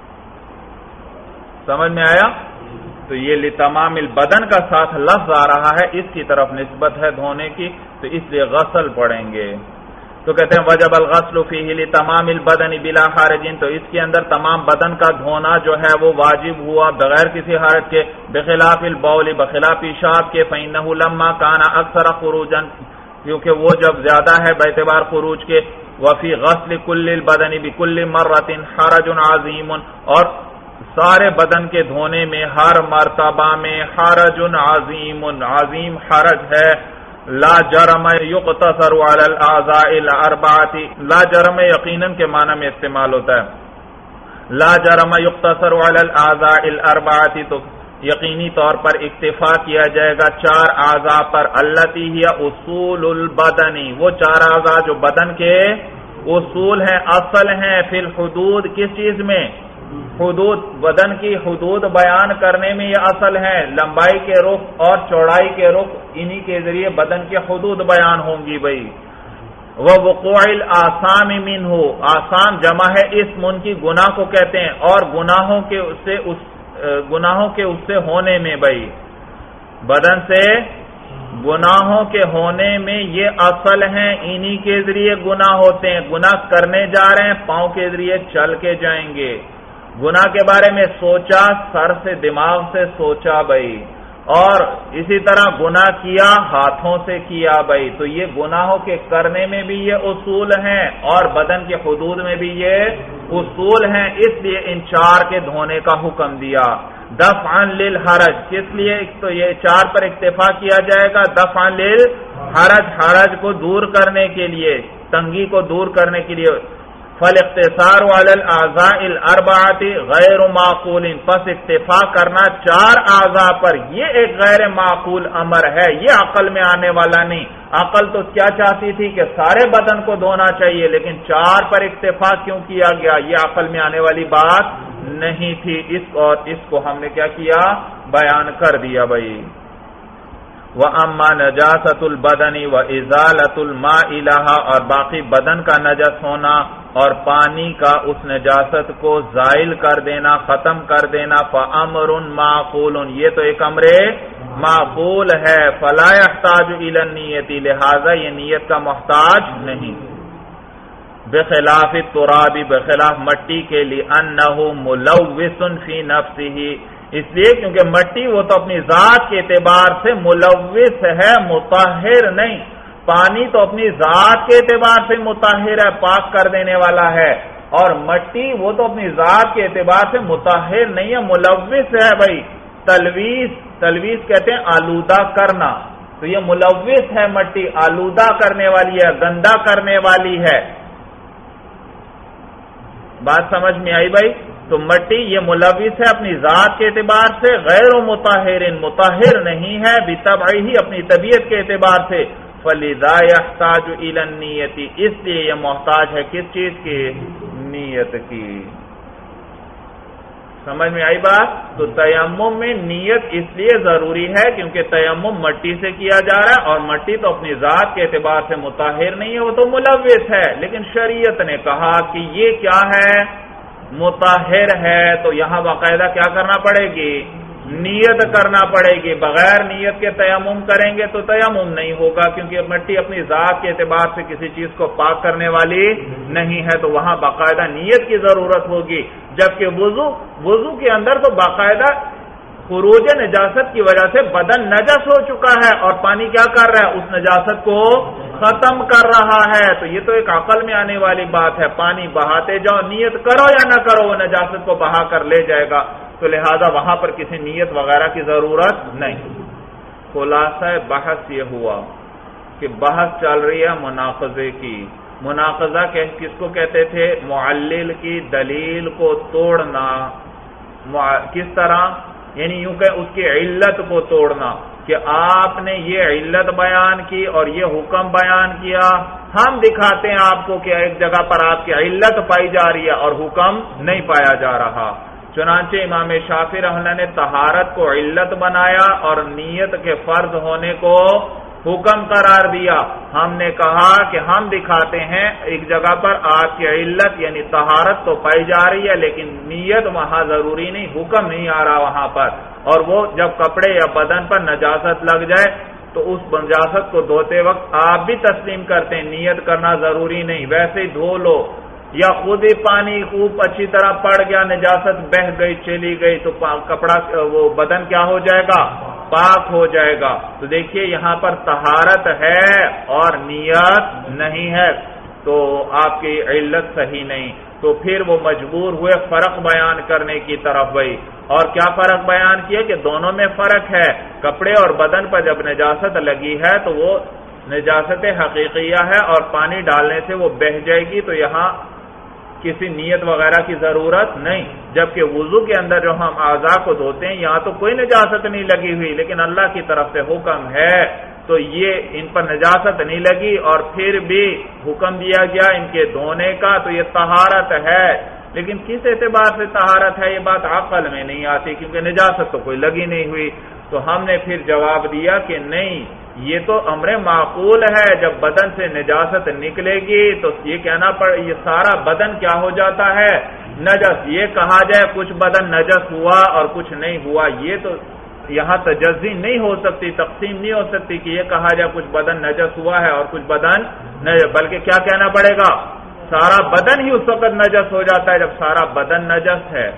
سمجھ میں آیا؟ تو یہ لتمام البدن کا ساتھ لفظ آ رہا ہے، اس کی طرف نسبت ہے دھونے کی، تو اس لیے غسل پڑھیں گے۔ تو کہتے ہیں وجب الغسل فیہ لتمام البدن بلا حرج، تو اس کے اندر تمام بدن کا دھونا جو ہے وہ واجب ہوا بغیر کسی حرج کے، بخلاف البول، بخلاف پیشاب کے، فإنہ لما کان اکثر خروجا، کیونکہ وہ جب زیادہ ہے باعتبار خروج کے، وفی غسل کل البدن بکل مرۃ حرج عظیم، اور سارے بدن کے دھونے میں ہر مرتبہ میں حرج عظیم، عظیم حرج ہے۔ لا جرم یقتصر علی الاعضاء الاربعۃ، لا جرم یقیناً کے معنی میں استعمال ہوتا ہے، لا جرم یقتصر علی الاعضاء الاربعۃ، تو یقینی طور پر اکتفا کیا جائے گا 4 اعضاء پر، التی ہی اصول البدن، وہ 4 اعضاء جو بدن کے اصول ہیں، اصل ہیں، فی الحدود، کس چیز میں؟ حدود، بدن کی حدود بیان کرنے میں یہ اصل ہیں، لمبائی کے رخ اور چوڑائی کے رخ، انہی کے ذریعے بدن کی حدود بیان ہوں گی بھائی۔ ووقوع الآثام منہ، آثام جمع ہے اسم، ان کی گناہ کو کہتے ہیں، اور گناہوں کے اس سے ہونے میں بھائی، بدن سے گناہوں کے ہونے میں یہ اصل ہیں، انہی کے ذریعے گناہ ہوتے ہیں۔ گناہ کرنے جا رہے ہیں، پاؤں کے ذریعے چل کے جائیں گے۔ گناہ کے بارے میں سوچا، سر سے، دماغ سے سوچا بھائی، اور اسی طرح گناہ کیا، ہاتھوں سے کیا بھائی، تو یہ گناہوں کے کرنے میں بھی یہ اصول ہیں اور بدن کے حدود میں بھی یہ اصول ہیں، اس لیے ان 4 کے دھونے کا حکم دیا۔ دفعا للحرج، کس لیے؟ تو یہ 4 پر اکتفا کیا جائے گا، دفعا للحرج، حرج کو دور کرنے کے لیے، تنگی کو دور کرنے کے لیے۔ فالاقتصار علی الاعضاء الاربعۃ غیر معقول، پس اکتفا کرنا 4 اعضاء پر یہ ایک غیر معقول امر ہے، یہ عقل میں آنے والا نہیں۔ عقل تو کیا چاہتی تھی کہ سارے بدن کو دھونا چاہیے، لیکن 4 پر اکتفا کیوں کیا گیا؟ یہ عقل میں آنے والی بات نہیں تھی، اس کو ہم نے کیا کیا؟ بیان کر دیا بھائی۔ وَأَمَّا نَجَاسَةُ الْبَدَنِ وَإِزَالَةُ الْمَاءِ لَهَا، اور باقی بدن کا نجس ہونا اور پانی کا اس نجاست کو زائل کر دینا، ختم کر دینا، فَأَمْرٌ مَعْقُولٌ، یہ تو ایک امر معقول ہے، فَلَا يَحْتَاجُ إِلَى النِّيَّةِ، لہذا یہ نیت کا محتاج نہیں۔ بخلاف التراب، بخلاف مٹی کے، لِأَنَّهُ مُلَوِّثٌ فِي نَفْسِهِ، اس لیے کیونکہ مٹی وہ تو اپنی ذات کے اعتبار سے ملوث ہے، مطہر نہیں۔ پانی تو اپنی ذات کے اعتبار سے مطہر ہے، پاک کر دینے والا ہے، اور مٹی وہ تو اپنی ذات کے اعتبار سے مطہر نہیں ہے، ملوث ہے بھائی۔ تلویث کہتے ہیں آلودہ کرنا، تو یہ ملوث ہے، مٹی آلودہ کرنے والی ہے، گندا کرنے والی ہے۔ بات سمجھ میں آئی بھائی؟ تو مٹی یہ ملوث ہے اپنی ذات کے اعتبار سے، غیر مطہر، مطہر نہیں ہے، بطبعہ ہی اپنی طبیعت کے اعتبار سے، فَلِذَا يَحْتَاجُ إِلَى النِّيَّةِ، اس لیے یہ محتاج ہے کس چیز کی؟ نیت کی۔ سمجھ میں آئی بات؟ تو تیمم میں نیت اس لیے ضروری ہے کیونکہ تیمم مٹی سے کیا جا رہا ہے، اور مٹی تو اپنی ذات کے اعتبار سے مطہر نہیں ہے، وہ تو ملوث ہے، لیکن شریعت نے کہا کہ یہ کیا ہے؟ مطہر ہے، تو یہاں باقاعدہ کیا کرنا پڑے گی؟ نیت کرنا پڑے گی۔ بغیر نیت کے تیمم کریں گے تو تیمم نہیں ہوگا، کیونکہ مٹی اپنی ذات کے اعتبار سے کسی چیز کو پاک کرنے والی نہیں ہے، تو وہاں باقاعدہ نیت کی ضرورت ہوگی۔ جبکہ وضو کے اندر تو باقاعدہ خروج نجاست کی وجہ سے بدن نجس ہو چکا ہے، اور پانی کیا کر رہا ہے؟ اس نجاست کو ختم کر رہا ہے، تو یہ تو ایک عقل میں آنے والی بات ہے، پانی بہاتے جاؤ، نیت کرو یا نہ کرو وہ نجاست کو بہا کر لے جائے گا، تو لہذا وہاں پر کسی نیت وغیرہ کی ضرورت نہیں۔ خلاصہ بحث یہ ہوا کہ بحث چل رہی ہے مناقضے کی، مناقضہ کس کو کہتے تھے؟ معلل کی دلیل کو توڑنا. کس طرح؟ یعنی یوں کہ اس کی علت کو توڑنا، کہ آپ نے یہ علت بیان کی اور یہ حکم بیان کیا، ہم دکھاتے ہیں آپ کو کہ ایک جگہ پر آپ کی علت پائی جا رہی ہے اور حکم نہیں پایا جا رہا. چنانچہ امام شافعی رحمہ اللہ نے طہارت کو علت بنایا اور نیت کے فرض ہونے کو حکم قرار دیا. ہم نے کہا کہ ہم دکھاتے ہیں ایک جگہ پر آپ کی علت یعنی طہارت تو پائی جا رہی ہے لیکن نیت وہاں ضروری نہیں، حکم نہیں آ رہا وہاں پر. اور وہ جب کپڑے یا بدن پر نجاست لگ جائے تو اس نجاست کو دھوتے وقت آپ بھی تسلیم کرتے ہیں نیت کرنا ضروری نہیں، ویسے ہی دھو لو. یا خود ہی پانی خوب اچھی طرح پڑ گیا، نجاست بہہ گئی چلی گئی تو کپڑا وہ بدن کیا ہو جائے گا؟ پاک ہو جائے گا. تو دیکھیے یہاں پر طہارت ہے اور نیت نہیں ہے تو آپ کی علت صحیح نہیں. تو پھر وہ مجبور ہوئے فرق بیان کرنے کی طرف گئی. اور کیا فرق بیان کیا کہ دونوں میں فرق ہے. کپڑے اور بدن پر جب نجاست لگی ہے تو وہ نجاست حقیقیہ ہے اور پانی ڈالنے سے وہ بہہ جائے گی، تو یہاں کسی نیت وغیرہ کی ضرورت نہیں. جبکہ وضو کے اندر جو ہم اعضاء کو دھوتے ہیں یہاں تو کوئی نجاست نہیں لگی ہوئی لیکن اللہ کی طرف سے حکم ہے تو یہ ان پر نجاست نہیں لگی اور پھر بھی حکم دیا گیا ان کے دھونے کا، تو یہ طہارت ہے. لیکن کس اعتبار سے طہارت ہے یہ بات عقل میں نہیں آتی کیونکہ نجاست تو کوئی لگی نہیں ہوئی. تو ہم نے پھر جواب دیا کہ نہیں، یہ تو امر معقول ہے. جب بدن سے نجاست نکلے گی تو یہ کہنا یہ سارا بدن کیا ہو جاتا ہے؟ نجس. یہ کہا جائے کچھ بدن نجس ہوا اور کچھ نہیں ہوا، یہ تو یہاں تجزی نہیں ہو سکتی، تقسیم نہیں ہو سکتی کہ یہ کہا جائے کچھ بدن نجس ہوا ہے اور کچھ بدن نہیں، بلکہ کیا کہنا پڑے گا؟ سارا بدن ہی اس وقت نجس ہو جاتا ہے جب سارا بدن نجس ہے.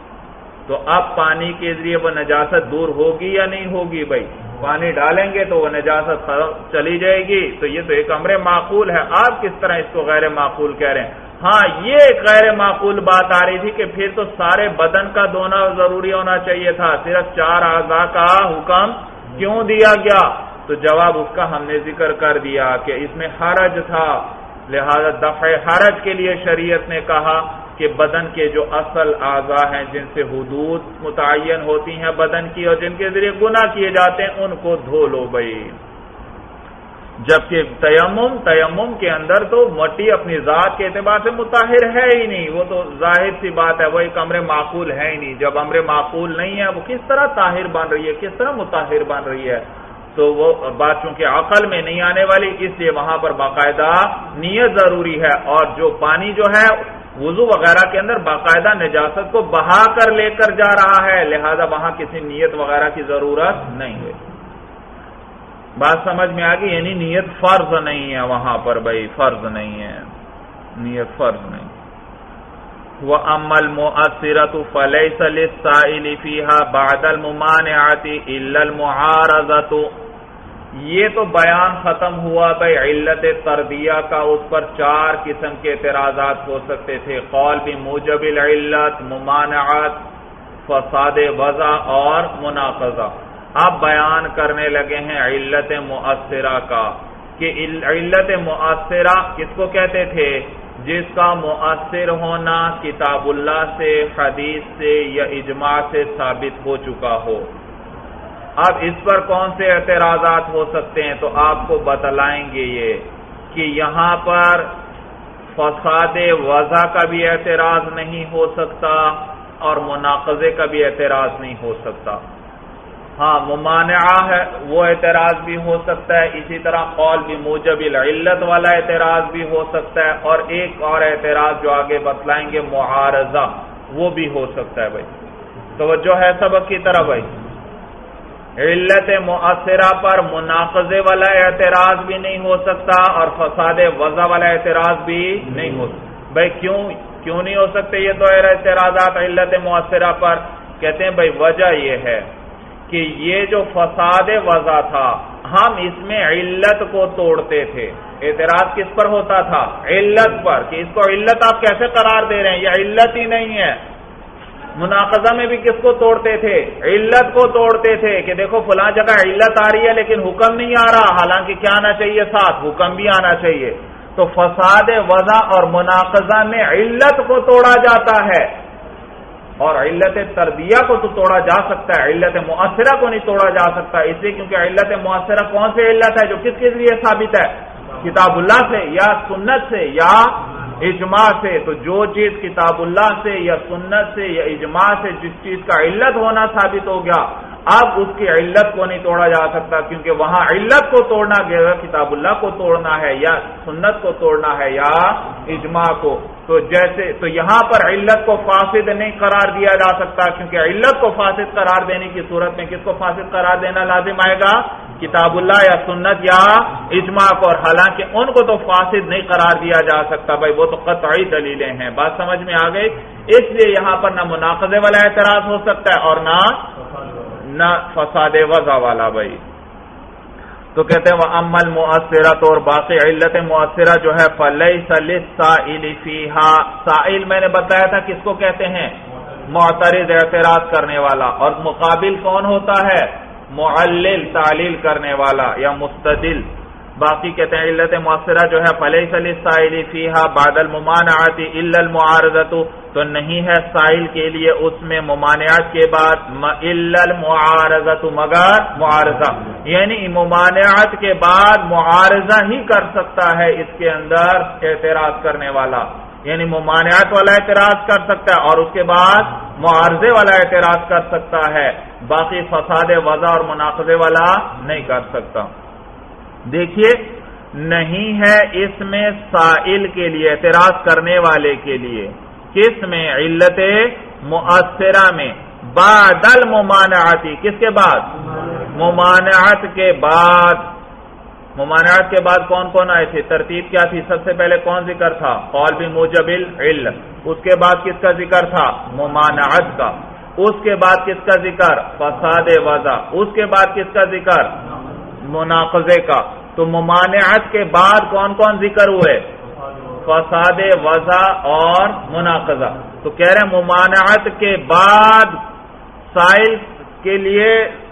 تو اب پانی کے ذریعے وہ نجاست دور ہوگی یا نہیں ہوگی؟ بھائی پانی ڈالیں گے تو وہ نجاست چلی جائے گی. تو یہ تو ایک امر معقول ہے. آپ کس طرح اس کو غیر معقول کہہ رہے ہیں؟ ہاں یہ ایک غیر معقول بات آ رہی تھی کہ پھر تو سارے بدن کا دھونا ضروری ہونا چاہیے تھا، صرف 4 اعضاء کا حکم کیوں دیا گیا؟ تو جواب اس کا ہم نے ذکر کر دیا کہ اس میں حرج تھا، لہذا دفع حرج کے لیے شریعت نے کہا کہ بدن کے جو اصل اعضاء ہیں جن سے حدود متعین ہوتی ہیں بدن کی اور جن کے ذریعے گناہ کیے جاتے ہیں ان کو دھو لو بھائی. جبکہ تیمم کے اندر تو مٹی اپنی ذات کے اعتبار سے مطہر ہے ہی نہیں، وہ تو ظاہر سی بات ہے، وہ ایک امر معقول ہے ہی نہیں. جب امر معقول نہیں ہے وہ کس طرح طاہر بن رہی ہے، کس طرح مطہر بن رہی ہے؟ تو وہ بات چونکہ عقل میں نہیں آنے والی اس لیے وہاں پر باقاعدہ نیت ضروری ہے. اور جو پانی جو ہے وضو وغیرہ کے اندر باقاعدہ نجاست کو بہا کر لے کر جا رہا ہے، لہذا وہاں کسی نیت وغیرہ کی ضرورت نہیں ہے. بات سمجھ میں آ گئی؟ یعنی نیت فرض نہیں ہے وہاں پر بھائی، فرض نہیں ہے، نیت فرض نہیں. وَأَمَّا الْمُؤَثِّرَةُ فَلَيْسَ لِلسَّائِلِ فِيهَا بَعْدَ الْمُمَانِعَةِ إِلَّا الْمُعَارَضَةُ. یہ تو بیان ختم ہوا بھائی علت تردیہ کا. اس پر 4 قسم کے اعتراضات ہو سکتے تھے: قول بموجب العلت، ممانعت، فساد وضع اور مناقضہ. اب بیان کرنے لگے ہیں علت مؤثرہ کا کہ علت مؤثرہ کس کو کہتے تھے؟ جس کا مؤثر ہونا کتاب اللہ سے، حدیث سے یا اجماع سے ثابت ہو چکا ہو. اب اس پر کون سے اعتراضات ہو سکتے ہیں تو آپ کو بتلائیں گے یہ کہ یہاں پر فساد وضع کا بھی اعتراض نہیں ہو سکتا اور مناقضے کا بھی اعتراض نہیں ہو سکتا. ہاں ممانعہ ہے وہ اعتراض بھی ہو سکتا ہے، اسی طرح قول بموجب العلت والا اعتراض بھی ہو سکتا ہے، اور ایک اور اعتراض جو آگے بتلائیں گے معارضہ، وہ بھی ہو سکتا ہے. بھائی توجہ ہے سبق کی طرف. بھائی علت مؤثرہ پر مناقضے والا اعتراض بھی نہیں ہو سکتا اور فساد وضع والا اعتراض بھی نہیں ہو سکتا. بھائی کیوں نہیں ہو سکتے یہ دو اعتراضات علت مؤثرہ پر؟ کہتے ہیں بھائی وجہ یہ ہے کہ یہ جو فساد وضع تھا ہم اس میں علت کو توڑتے تھے. اعتراض کس پر ہوتا تھا؟ علت پر، کہ اس کو علت آپ کیسے قرار دے رہے ہیں، یہ علت ہی نہیں ہے. مناقضہ میں بھی کس کو توڑتے تھے؟ علت کو توڑتے تھے کہ دیکھو فلاں جگہ علت آ رہی ہے لیکن حکم نہیں آ رہا، حالانکہ کیا آنا چاہیے؟ ساتھ حکم بھی آنا چاہیے. تو فساد وضع اور مناقضہ میں علت کو توڑا جاتا ہے، اور علت تربیہ کو تو توڑا جا سکتا ہے، علت مؤثرہ کو نہیں توڑا جا سکتا، اس لیے کیونکہ علت مؤثرہ کون سی علت ہے جو کس کے ذریعے ثابت ہے؟ کتاب اللہ سے یا سنت سے یا اجماع سے. تو جو چیز کتاب اللہ سے یا سنت سے یا اجماع سے جس چیز کا علت ہونا ثابت ہو گیا، اب اس کی علت کو نہیں توڑا جا سکتا، کیونکہ وہاں علت کو توڑنا گیا، کتاب اللہ کو توڑنا ہے یا سنت کو توڑنا ہے یا اجماع کو. تو یہاں پر علت کو فاسد نہیں قرار دیا جا سکتا، کیونکہ علت کو فاسد قرار دینے کی صورت میں کس کو فاسد قرار دینا لازم آئے گا؟ کتاب اللہ یا سنت یا اجماع کو، اور حالانکہ ان کو تو فاسد نہیں قرار دیا جا سکتا بھائی، وہ تو قطعی دلیلیں ہیں. بات سمجھ میں آ گئی؟ اس لیے یہاں پر نہ مناقضے والا اعتراض ہو سکتا ہے اور نہ فساد وضع والا بھائی. تو کہتے ہیں وَأَمَّا الْمُؤَثِّرَةُ، اور باقی علت مؤثرہ جو ہے فَلَيْسَ لِلسَّائِلِ فِيهَا، سائل میں نے بتایا تھا کس کو کہتے ہیں؟ معترض، اعتراض کرنے والا. اور مقابل کون ہوتا ہے؟ معلل، تعلیل کرنے والا یا مستدل. باقی کہتے ہیں علت مؤثرہ جو ہے فَلَيْسَ لِلسَّائِلِ فِيهَا بَعْدَ الْمُمَانَعَةِ إِلَّا الْمُعَارَضَةُ، تو نہیں ہے سائل کے لیے اس میں ممانعت کے بعد إِلَّا الْمُعَارَضَةُ، مگر معارضہ، یعنی ممانعت کے بعد معارضہ ہی کر سکتا ہے اس کے اندر اعتراض کرنے والا، یعنی ممانعت والا اعتراض کر سکتا ہے اور اس کے بعد معارضے والا اعتراض کر سکتا ہے، باقی فساد وضع اور مناقضے والا نہیں کر سکتا. دیکھیے نہیں ہے اس میں سائل کے لیے، اعتراض کرنے والے کے لیے، کس میں؟ علت مؤثرہ میں، بعد الممانعتی، کس کے بعد؟ ممانعت کے بعد. ممانعت کے بعد کون کون آئے تھے؟ ترتیب کیا تھی؟ سب سے پہلے کون ذکر تھا؟ قول بموجب العلت. اس کے بعد کس کا ذکر تھا؟ ممانعت کا. اس کے بعد کس کا ذکر؟ فساد وضع. اس کے بعد کس کا ذکر؟ مناقضے کا. تو ممانعت کے بعد کون کون ذکر ہوئے؟ فساد وضع اور مناقضہ. تو کہہ رہے ہیں ممانعت کے بعد سائل کے لیے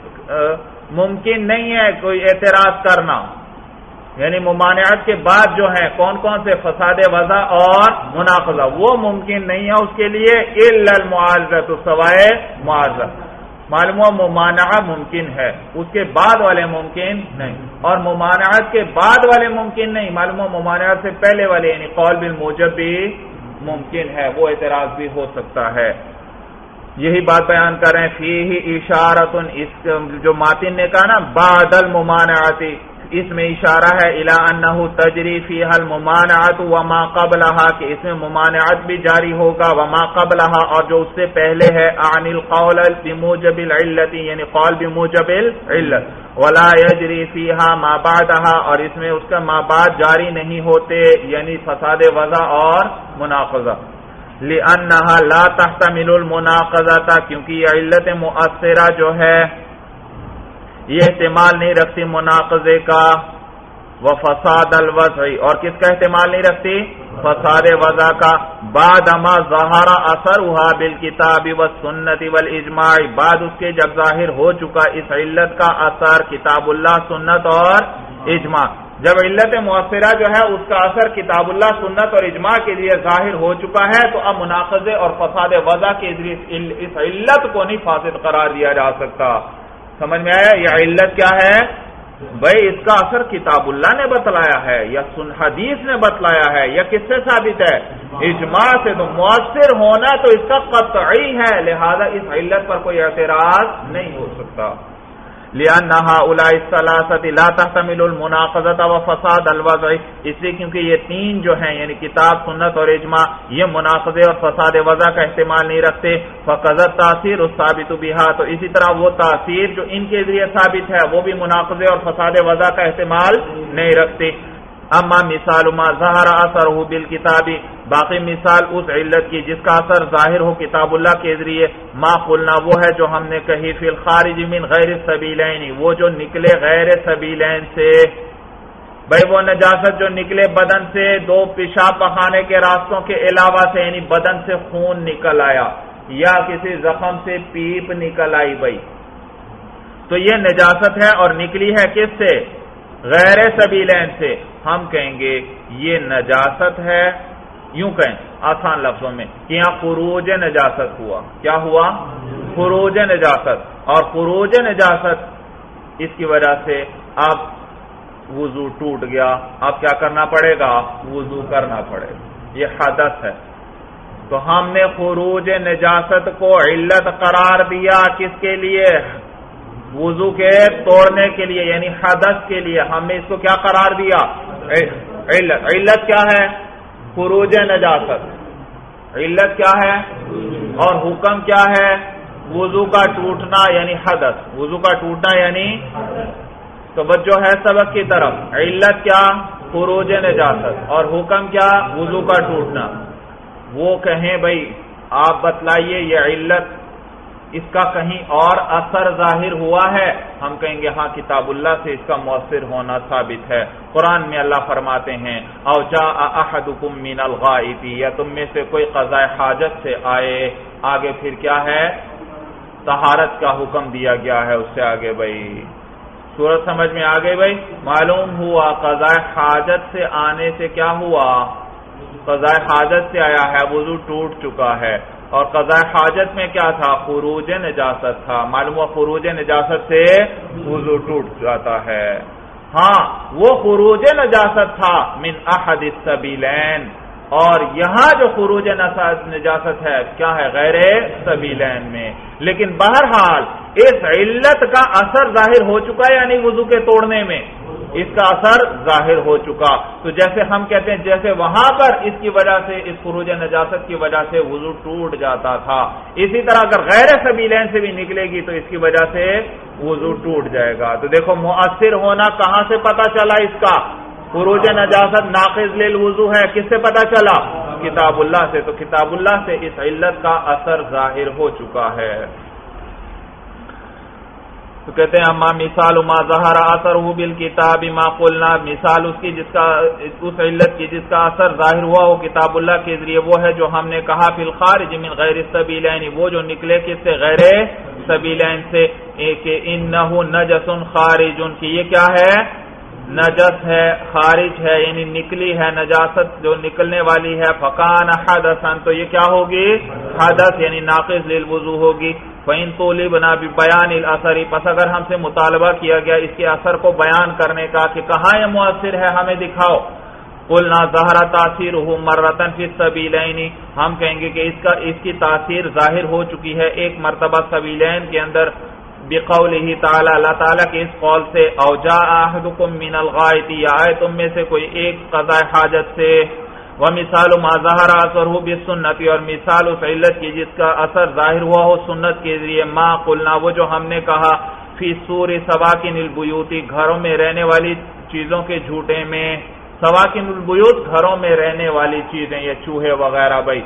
ممکن نہیں ہے کوئی اعتراض کرنا، یعنی ممانعت کے بعد جو ہیں کون کون سے؟ فساد وضع اور مناقضہ، وہ ممکن نہیں ہے اس کے لیے الا المعارضہ، سوائے معارضہ. معلوم ہوا ممانعہ ممکن ہے، اس کے بعد والے ممکن نہیں، اور ممانعت کے بعد والے ممکن نہیں، معلوم ہوا ممانعت سے پہلے والے یعنی قول بالموجب بھی ممکن ہے، وہ اعتراض بھی ہو سکتا ہے. یہی بات بیان کر رہے ہیں فیہ اشارۃ، اس جو ماتن نے کہا نا بعد الممانعتی، اس میں اشارہ ہے الی انہ تجری فیہا الممانعۃ وما قبلہا، کہ اس میں ممانعت بھی جاری ہوگا، وما قبلہا، اور جو اس سے پہلے ہے، عن القول بموجب العلت، یعنی قول بموجب العلت، ولا یجری فیہا ما بعدہا، اور اس میں اس کا ما بعد جاری نہیں ہوتے، یعنی فساد وضع اور مناقضہ. لأنہا لا تحتمل المناقضۃ، کیونکہ یہ علت مؤثرہ جو ہے یہ احتمال نہیں رکھتی مناقضے کا، وفساد الوضع، اور کس کا احتمال نہیں رکھتی؟ فساد وضع کا. بعد ما ظہر اثرها بالکتاب والسنت والاجماع، بعد اس کے جب ظاہر ہو چکا اس علت کا اثر کتاب اللہ، سنت اور اجماع. جب علت مؤثرہ جو ہے اس کا اثر کتاب اللہ، سنت اور اجماع کے لیے ظاہر ہو چکا ہے، تو اب مناقضے اور فساد وضع کے ذریعے اس علت کو نہیں فاسد قرار دیا جا سکتا. سمجھ میں آیا؟ یہ علت کیا ہے بھائی؟ اس کا اثر کتاب اللہ نے بتلایا ہے یا حدیث نے بتلایا ہے یا کس سے ثابت ہے؟ اجماع سے. تو مؤثر ہونا تو اس کا قطعی ہے، لہذا اس علت پر کوئی اعتراض نہیں ہو سکتا. لأن هؤلاء الثلاثة لا تحتمل المناقضة وفساد الوضع، اس لیے کیونکہ یہ تین جو ہیں یعنی کتاب، سنت اور اجماع، یہ مناقضے اور فساد وضع کا احتمال نہیں رکھتے. فقذت تاثیر الثابت بها، تو اسی طرح وہ تاثیر جو ان کے ذریعے ثابت ہے وہ بھی مناقضے اور فساد وضع کا احتمال نہیں رکھتے. اما مثال ما ظہر اثرہ بالکتاب، باقی مثال اس علت کی جس کا اثر ظاہر ہو کتاب اللہ کے ذریعے، ما قلنا وہ ہے جو ہم نے کہی، فی الخارج من غیر السبیلین، وہ جو نکلے غیر سبیلین سے. بھائی وہ نجاست جو نکلے بدن سے دو پیشاب پخانے کے راستوں کے علاوہ سے، یعنی بدن سے خون نکل آیا یا کسی زخم سے پیپ نکل آئی بھائی، تو یہ نجاست ہے اور نکلی ہے کس سے؟ غیر سبیلین سے، ہم کہیں گے یہ نجاست ہے، یوں کہیں آسان لفظوں میں کہ یہاں خروج نجاست ہوا. کیا ہوا؟ خروج نجاست. اور خروج نجاست اس کی وجہ سے اب وضو ٹوٹ گیا، اب کیا کرنا پڑے گا؟ وضو کرنا پڑے گا. یہ حدث ہے. تو ہم نے خروج نجاست کو علت قرار دیا کس کے لیے؟ وضو کے توڑنے کے لیے، یعنی حدث کے لیے. ہم نے اس کو کیا قرار دیا؟ علت. علت کیا ہے؟ خروج نجاست. علت کیا ہے؟ اور حکم کیا ہے؟ وضو کا ٹوٹنا یعنی حدث. وضو کا ٹوٹنا یعنی، توجہ ہے سبق کی طرف. علت کیا؟ خروج نجاست. اور حکم کیا؟ وضو کا ٹوٹنا. وہ کہیں بھائی آپ بتلائیے یہ علت اس کا کہیں اور اثر ظاہر ہوا ہے؟ ہم کہیں گے ہاں کتاب اللہ سے اس کا مؤثر ہونا ثابت ہے. قرآن میں اللہ فرماتے ہیں او جاء احدکم من الغائط، یا تم میں سے کوئی قضاء حاجت سے آئے. آگے پھر کیا ہے؟ طہارت کا حکم دیا گیا ہے. اس سے آگے بھائی سورت سمجھ میں آ گئی بھائی. معلوم ہوا قضاء حاجت سے آنے سے کیا ہوا؟ قضاء حاجت سے آیا ہے، وضو ٹوٹ چکا ہے. اور قضاء حاجت میں کیا تھا؟ خروج نجاست تھا. معلوم ہوا خروج نجاست سے وضو ٹوٹ جاتا ہے. ہاں وہ خروج نجاست تھا من احد السبیلین، اور یہاں جو خروج نجاست ہے کیا ہے؟ غیر سبیلین میں. لیکن بہرحال اس علت کا اثر ظاہر ہو چکا ہے، یعنی وضو کے توڑنے میں اس کا اثر ظاہر ہو چکا. تو جیسے ہم کہتے ہیں جیسے وہاں پر اس کی وجہ سے، اس خروج نجاست کی وجہ سے وضو ٹوٹ جاتا تھا، اسی طرح اگر غیر سبیلین سے بھی نکلے گی تو اس کی وجہ سے وضو ٹوٹ جائے گا. تو دیکھو مؤثر ہونا کہاں سے پتا چلا؟ اس کا خروج نجاست ناقض للوضو ہے. کس سے پتا چلا؟ کتاب اللہ سے. تو کتاب اللہ سے اس علت کا اثر ظاہر ہو چکا ہے. تو کہتے ہیں اما مثال ما ظہر اثرہ بالکتاب ما قلنا، مثال اس کی جس کا، اس علت کی جس کا اثر ظاہر ہوا وہ کتاب اللہ کے ذریعے وہ ہے جو ہم نے کہا فی الخارج من غیر السبیلین، وہ جو نکلے کس سے؟ غیر سبیلین سے. کہ انہ نجس خارج، کہ یہ کیا ہے؟ نجس ہے، خارج ہے، یعنی نکلی ہے نجاست جو نکلنے والی ہے. فکان حدثا، تو یہ کیا ہوگی؟ حدث یعنی ناقض للوضو ہوگی. فَإِن طُولِبْنَا بِبَيَانِ الْأَثَرِ، پس اگر ہم سے مطالبہ کیا گیا اس کے اثر کو بیان کرنے کا کہ کہاں یہ مؤثر ہے ہمیں دکھاؤ. قُلْنَا ظَهَرَ تَأْثِيرُهُ مَرَّةً فِي السَّبِيلَيْنِ، ہم کہیں گے کہ اس کی تاثیر ظاہر ہو چکی ہے ایک مرتبہ سبیلین کے اندر. بقولہ تعالی، اللہ تعالیٰ کے اس قول سے او جاء احدکم من الغائط، یا آئے تم میں سے کوئی ایک قضاء حاجت سے. ومثال ما ظہر اثرہ بالسنت، اور مثال اس علت کی جس کا اثر ظاہر ہوا ہو سنت کے ذریعے. ما قلنا، وہ جو ہم نے کہا فی سور سواکن البیوت، گھروں میں رہنے والی چیزوں کے جھوٹے میں. سواکن البیوت گھروں میں رہنے والی چیزیں، یہ چوہے وغیرہ بھائی،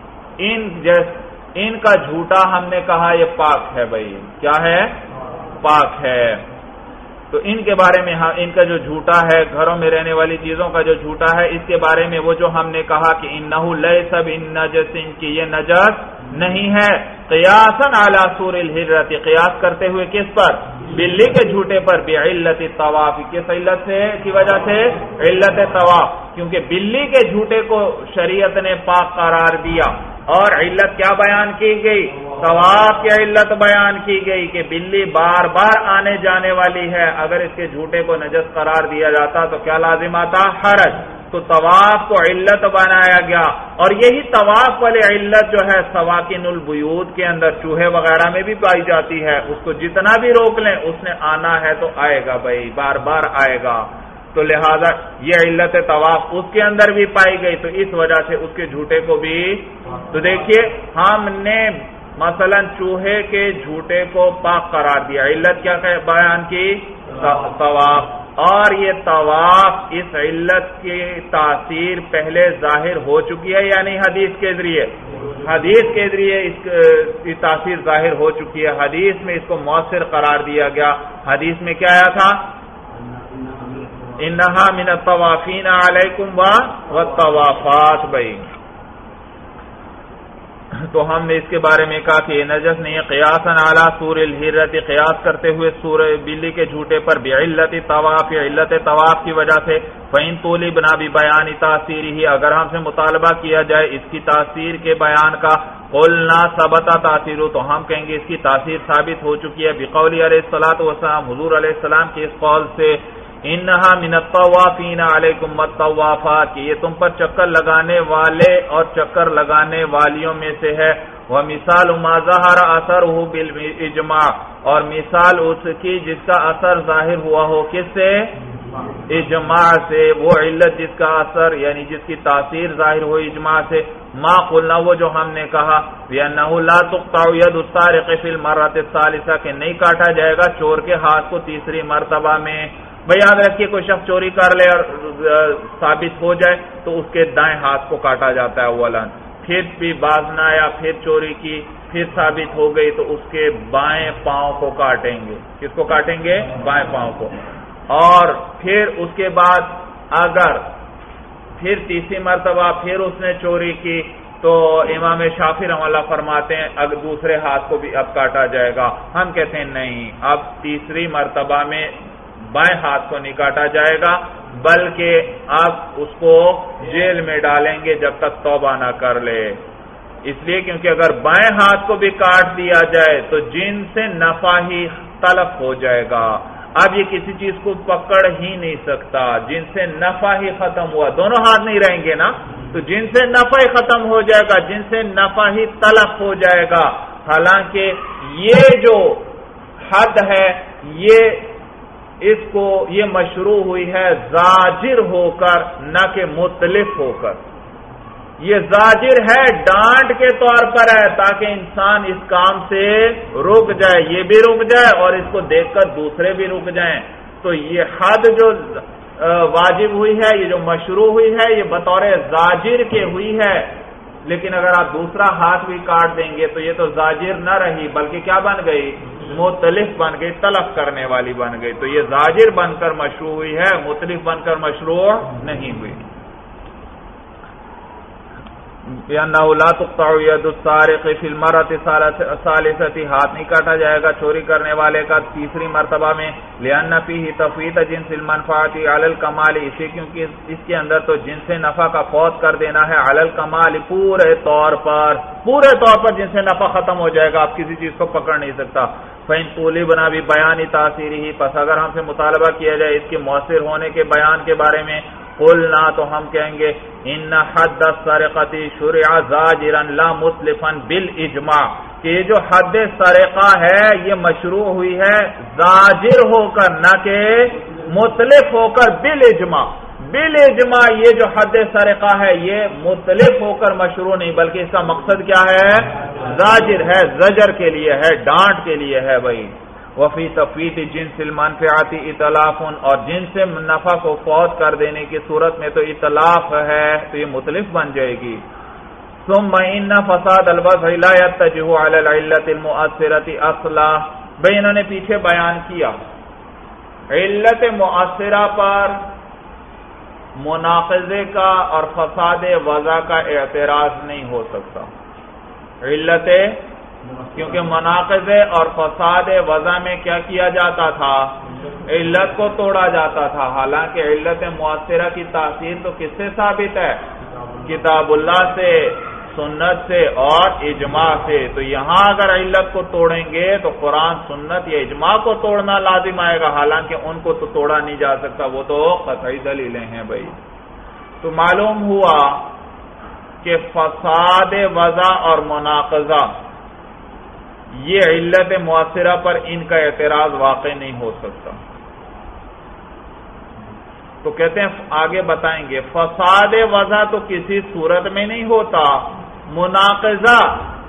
ان کا جھوٹا ہم نے کہا یہ پاک ہے بھائی. کیا ہے؟ پاک ہے. تو ان کے بارے میں ان کا جو جھوٹا ہے، گھروں میں رہنے والی چیزوں کا جو جھوٹا ہے، اس کے بارے میں وہ جو ہم نے کہا کہ انہ لیس بنجس، کہ یہ نجس نہیں ہے. قیاسا علی سور الحرۃ، قیاس کرتے ہوئے کس پر؟ بلی کے جھوٹے پر. بعلت الطواف، کس علت سے کی وجہ سے؟ علت طواف. کیونکہ بلی کے جھوٹے کو شریعت نے پاک قرار دیا اور علت کیا بیان کی گئی؟ طواف کی علت بیان کی گئی کہ بلی بار بار آنے جانے والی ہے. اگر اس کے جھوٹے کو نجس قرار دیا جاتا تو کیا لازم آتا؟ حرج. تو طواف کو علت بنایا گیا. اور یہی طواف والی علت جو ہے سواکن البیوت کے اندر چوہے وغیرہ میں بھی پائی جاتی ہے. اس کو جتنا بھی روک لیں اس نے آنا ہے تو آئے گا بھائی، بار بار آئے گا. تو لہذا یہ علت طواف اس کے اندر بھی پائی گئی، تو اس وجہ سے اس کے جھوٹے کو بھی. تو دیکھیے ہم نے مثلا چوہے کے جھوٹے کو پاک قرار دیا. علت کیا بیان کی؟ طواف. اور یہ طواف اس علت کی تاثیر پہلے ظاہر ہو چکی ہے، یعنی حدیث کے ذریعے. حدیث کے ذریعے اس کی تاثیر ظاہر ہو چکی ہے. حدیث میں اس کو مؤثر قرار دیا گیا. حدیث میں کیا آیا تھا؟ انہا من الطوافین علیکم والطوافات بھائی. تو ہم نے اس کے بارے میں کہا کہ یہ نجس نہیں ہے، قیاساً علی سور الحرۃ، قیاس کرتے ہوئے سور بلی کے جھوٹے پر، بعلت طواف، علت طواف کی وجہ سے، فإن طولبنا ببیان تاثیرہ، اگر ہم سے مطالبہ کیا جائے اس کی تاثیر کے بیان کا، قلنا ثبت تاثیر، تو ہم کہیں گے اس کی تاثیر ثابت ہو چکی ہے، بقول علیہ الصلوۃ والسلام، حضور علیہ السلام کے اس قول سے، انہا من الطوافین علیکم الطوافات، کہ یہ تم پر چکر لگانے والے اور چکر لگانے والیوں میں سے ہے، ومثال ما ظہر اثرہ بالاجماع، اور مثال اس کی جس کا اثر ظاہر ہوا ہو، کس سے؟ اجماع سے، وہ علت جس کا اثر یعنی جس کی تاثیر ظاہر ہو اجماع سے، ما قلنا، وہ جو ہم نے کہا، بأنہ لا تقطع ید السارق فی المرۃ الثالثہ، کہ نہیں کاٹا جائے گا چور کے ہاتھ کو تیسری مرتبہ میں۔ بھئی یاد رکھیے کوئی شخص چوری کر لے اور ثابت ہو جائے تو اس کے دائیں ہاتھ کو کاٹا جاتا ہے اولاً، پھر بھی باز نہ آیا، پھر چوری کی، پھر ثابت ہو گئی تو اس کے بائیں پاؤں کو کاٹیں گے۔ کس کو کاٹیں گے؟ بائیں پاؤں کو۔ اور پھر اس کے بعد اگر پھر تیسری مرتبہ پھر اس نے چوری کی تو امام شافعی رحمہ اللہ فرماتے ہیں اگر دوسرے ہاتھ کو بھی اب کاٹا جائے گا۔ ہم کہتے ہیں نہیں، اب تیسری مرتبہ میں بائیں ہاتھ کو نہیں کاٹا جائے گا، بلکہ اب اس کو جیل میں ڈالیں گے جب تک توبہ نہ کر لے، اس لیے کیونکہ اگر بائیں ہاتھ کو بھی کاٹ دیا جائے تو جن سے نفع ہی تلف ہو جائے گا۔ اب یہ کسی چیز کو پکڑ ہی نہیں سکتا، جن سے نفع ہی ختم ہوا، دونوں ہاتھ نہیں رہیں گے نا، تو جن سے نفع ہی ختم ہو جائے گا، جن سے نفع ہی تلف ہو جائے گا۔ حالانکہ یہ جو حد ہے یہ مشروع ہوئی ہے زاجر ہو کر، نہ کہ متلف ہو کر۔ یہ زاجر ہے، ڈانٹ کے طور پر ہے تاکہ انسان اس کام سے رک جائے، یہ بھی رک جائے اور اس کو دیکھ کر دوسرے بھی رک جائیں۔ تو یہ حد جو واجب ہوئی ہے، یہ جو مشروع ہوئی ہے، یہ بطور زاجر کے ہوئی ہے، لیکن اگر آپ دوسرا ہاتھ بھی کاٹ دیں گے تو یہ تو زاجر نہ رہی بلکہ کیا بن گئی؟ متلف بن گئی، تلف کرنے والی بن گئی۔ تو یہ زاجر بن کر مشروع ہوئی ہے، متلف بن کر مشروع نہیں ہوئی۔ بأنہ لا تقطع ید السارق فی المرۃ الثالثۃ، ہاتھ نہیں کاٹا جائے گا چوری کرنے والے کا تیسری مرتبہ میں، لأن فیہ تفویت جنس المنفعۃ علی الکمال، اسی کیونکہ اس کے اندر تو جنس نفع کا فوت کر دینا ہے، علی الکمال پورے طور پر جنس نفع ختم ہو جائے گا، آپ کسی چیز کو پکڑ نہیں سکتا۔ فإن طولبنا ببیان تاثیرہ، پس اگر ہم سے مطالبہ کیا جائے اس کے مؤثر ہونے کے بیان کے بارے میں، قلنا، تو ہم کہیں گے ان حد السرقۃ شرع زاجرا لا متلفا بالاجماع، کہ یہ جو حد سرقہ ہے یہ مشروع ہوئی ہے زاجر ہو کر، نہ کہ متلف ہو کر، بالاجماع یہ جو حد سرقہ ہے یہ متلف ہو کر مشروع نہیں، بلکہ اس کا مقصد کیا ہے؟ زاجر ہے، زجر کے لیے ہے، ڈانٹ کے لیے ہے بھائی۔ وفی تفویت جنس المنفعۃ اطلاف، اور جنس سے نفع کو فوت کر دینے کی صورت میں تو اطلاف ہے، تو یہ متلف بن جائے گی۔ ثم ان فساد الوضع لا يتجه على العلة المؤثرة اصلا، بھائی انہوں نے پیچھے بیان کیا علت مؤثرہ پر مناقضے کا اور فساد وضع کا اعتراض نہیں ہو سکتا، کیونکہ مناقضے اور فساد وضع میں کیا کیا جاتا تھا؟ علت کو توڑا جاتا تھا، حالانکہ علت مؤثرہ کی تاثیر تو کس سے ثابت ہے؟ کتاب اللہ سے، سنت سے اور اجماع سے۔ تو یہاں اگر علت کو توڑیں گے تو قرآن، سنت یا اجماع کو توڑنا لازم آئے گا، حالانکہ ان کو تو توڑا نہیں جا سکتا، وہ تو قطعی دلیلیں ہیں بھائی۔ تو معلوم ہوا کہ فساد وضع اور مناقضہ یہ علت مؤثرہ پر ان کا اعتراض واقع نہیں ہو سکتا۔ تو کہتے ہیں آگے بتائیں گے فساد وضع تو کسی صورت میں نہیں ہوتا، مناقضہ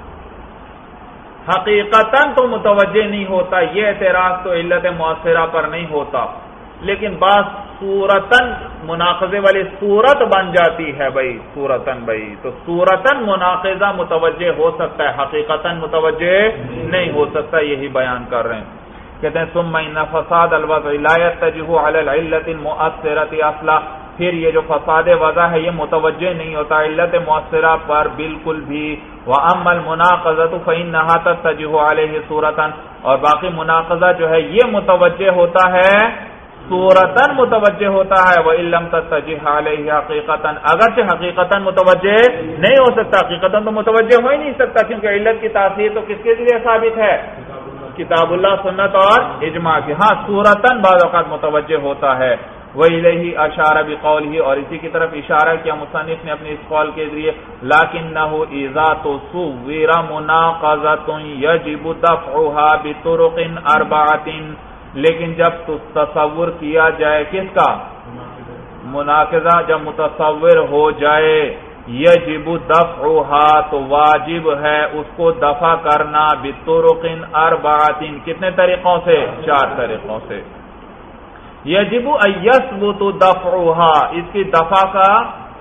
حقیقتاً تو متوجہ نہیں ہوتا، یہ اعتراض تو علت مؤثرہ پر نہیں ہوتا، لیکن بعض صورتاً مناقضے والی صورت بن جاتی ہے بھائی، صورتاً بھائی، تو صورتاً مناقضہ متوجہ ہو سکتا ہے، حقیقتاً متوجہ نہیں ہو سکتا، یہی بیان کر رہے ہیں۔ کہتے ہیں ثم ان فساد الوضع لا يتجه على العلة المؤثرة اصلا، پھر یہ جو فساد وضع ہے یہ متوجہ نہیں ہوتا علت مؤثرہ پر بالکل بھی. وَأَمَّا الْمُنَاقَضَةُ فَإِنَّهَا تَتَّجِهُ عَلَيْهِ صُورَةً، اور باقی مناقضہ جو ہے یہ متوجہ ہوتا ہے صورتاً متوجہ ہوتا ہے. وَإِن لَّمْ تَتَّجِهْ عَلَيْهِ حَقِيقَةً، اگرچہ حقیقتاً متوجہ نہیں ہو سکتا، حقیقتاً تو متوجہ ہو ہی نہیں سکتا کیونکہ علت کی تاثیر تو کس کے ذریعے ثابت ہے؟ کتاب اللہ، سنت اور اجماع کی. ہاں صورتاً بعض اوقات متوجہ ہوتا ہے. وَإِلَيْهِ أَشَارَ بِقَوْلِهِ، اور اسی کی طرف اشارہ کیا مصنف نے اپنے اس قول کے ذریعے لَكِنَّهُ إِذَا تُصُوِّرَ مُنَاقَضَةٌ يَجِبُ دَفْعُهَا بِطُرُقٍ أَرْبَعَةٍ، لیکن جب تصور کیا جائے کس کا؟ مناقضہ جب متصور ہو جائے یجب دفعها تو واجب ہے اس کو دفع کرنا بطرق اربعۃ، کتنے طریقوں سے؟ 4 طریقوں سے. یجب ان یثبت دفعها، اس کی دفع کا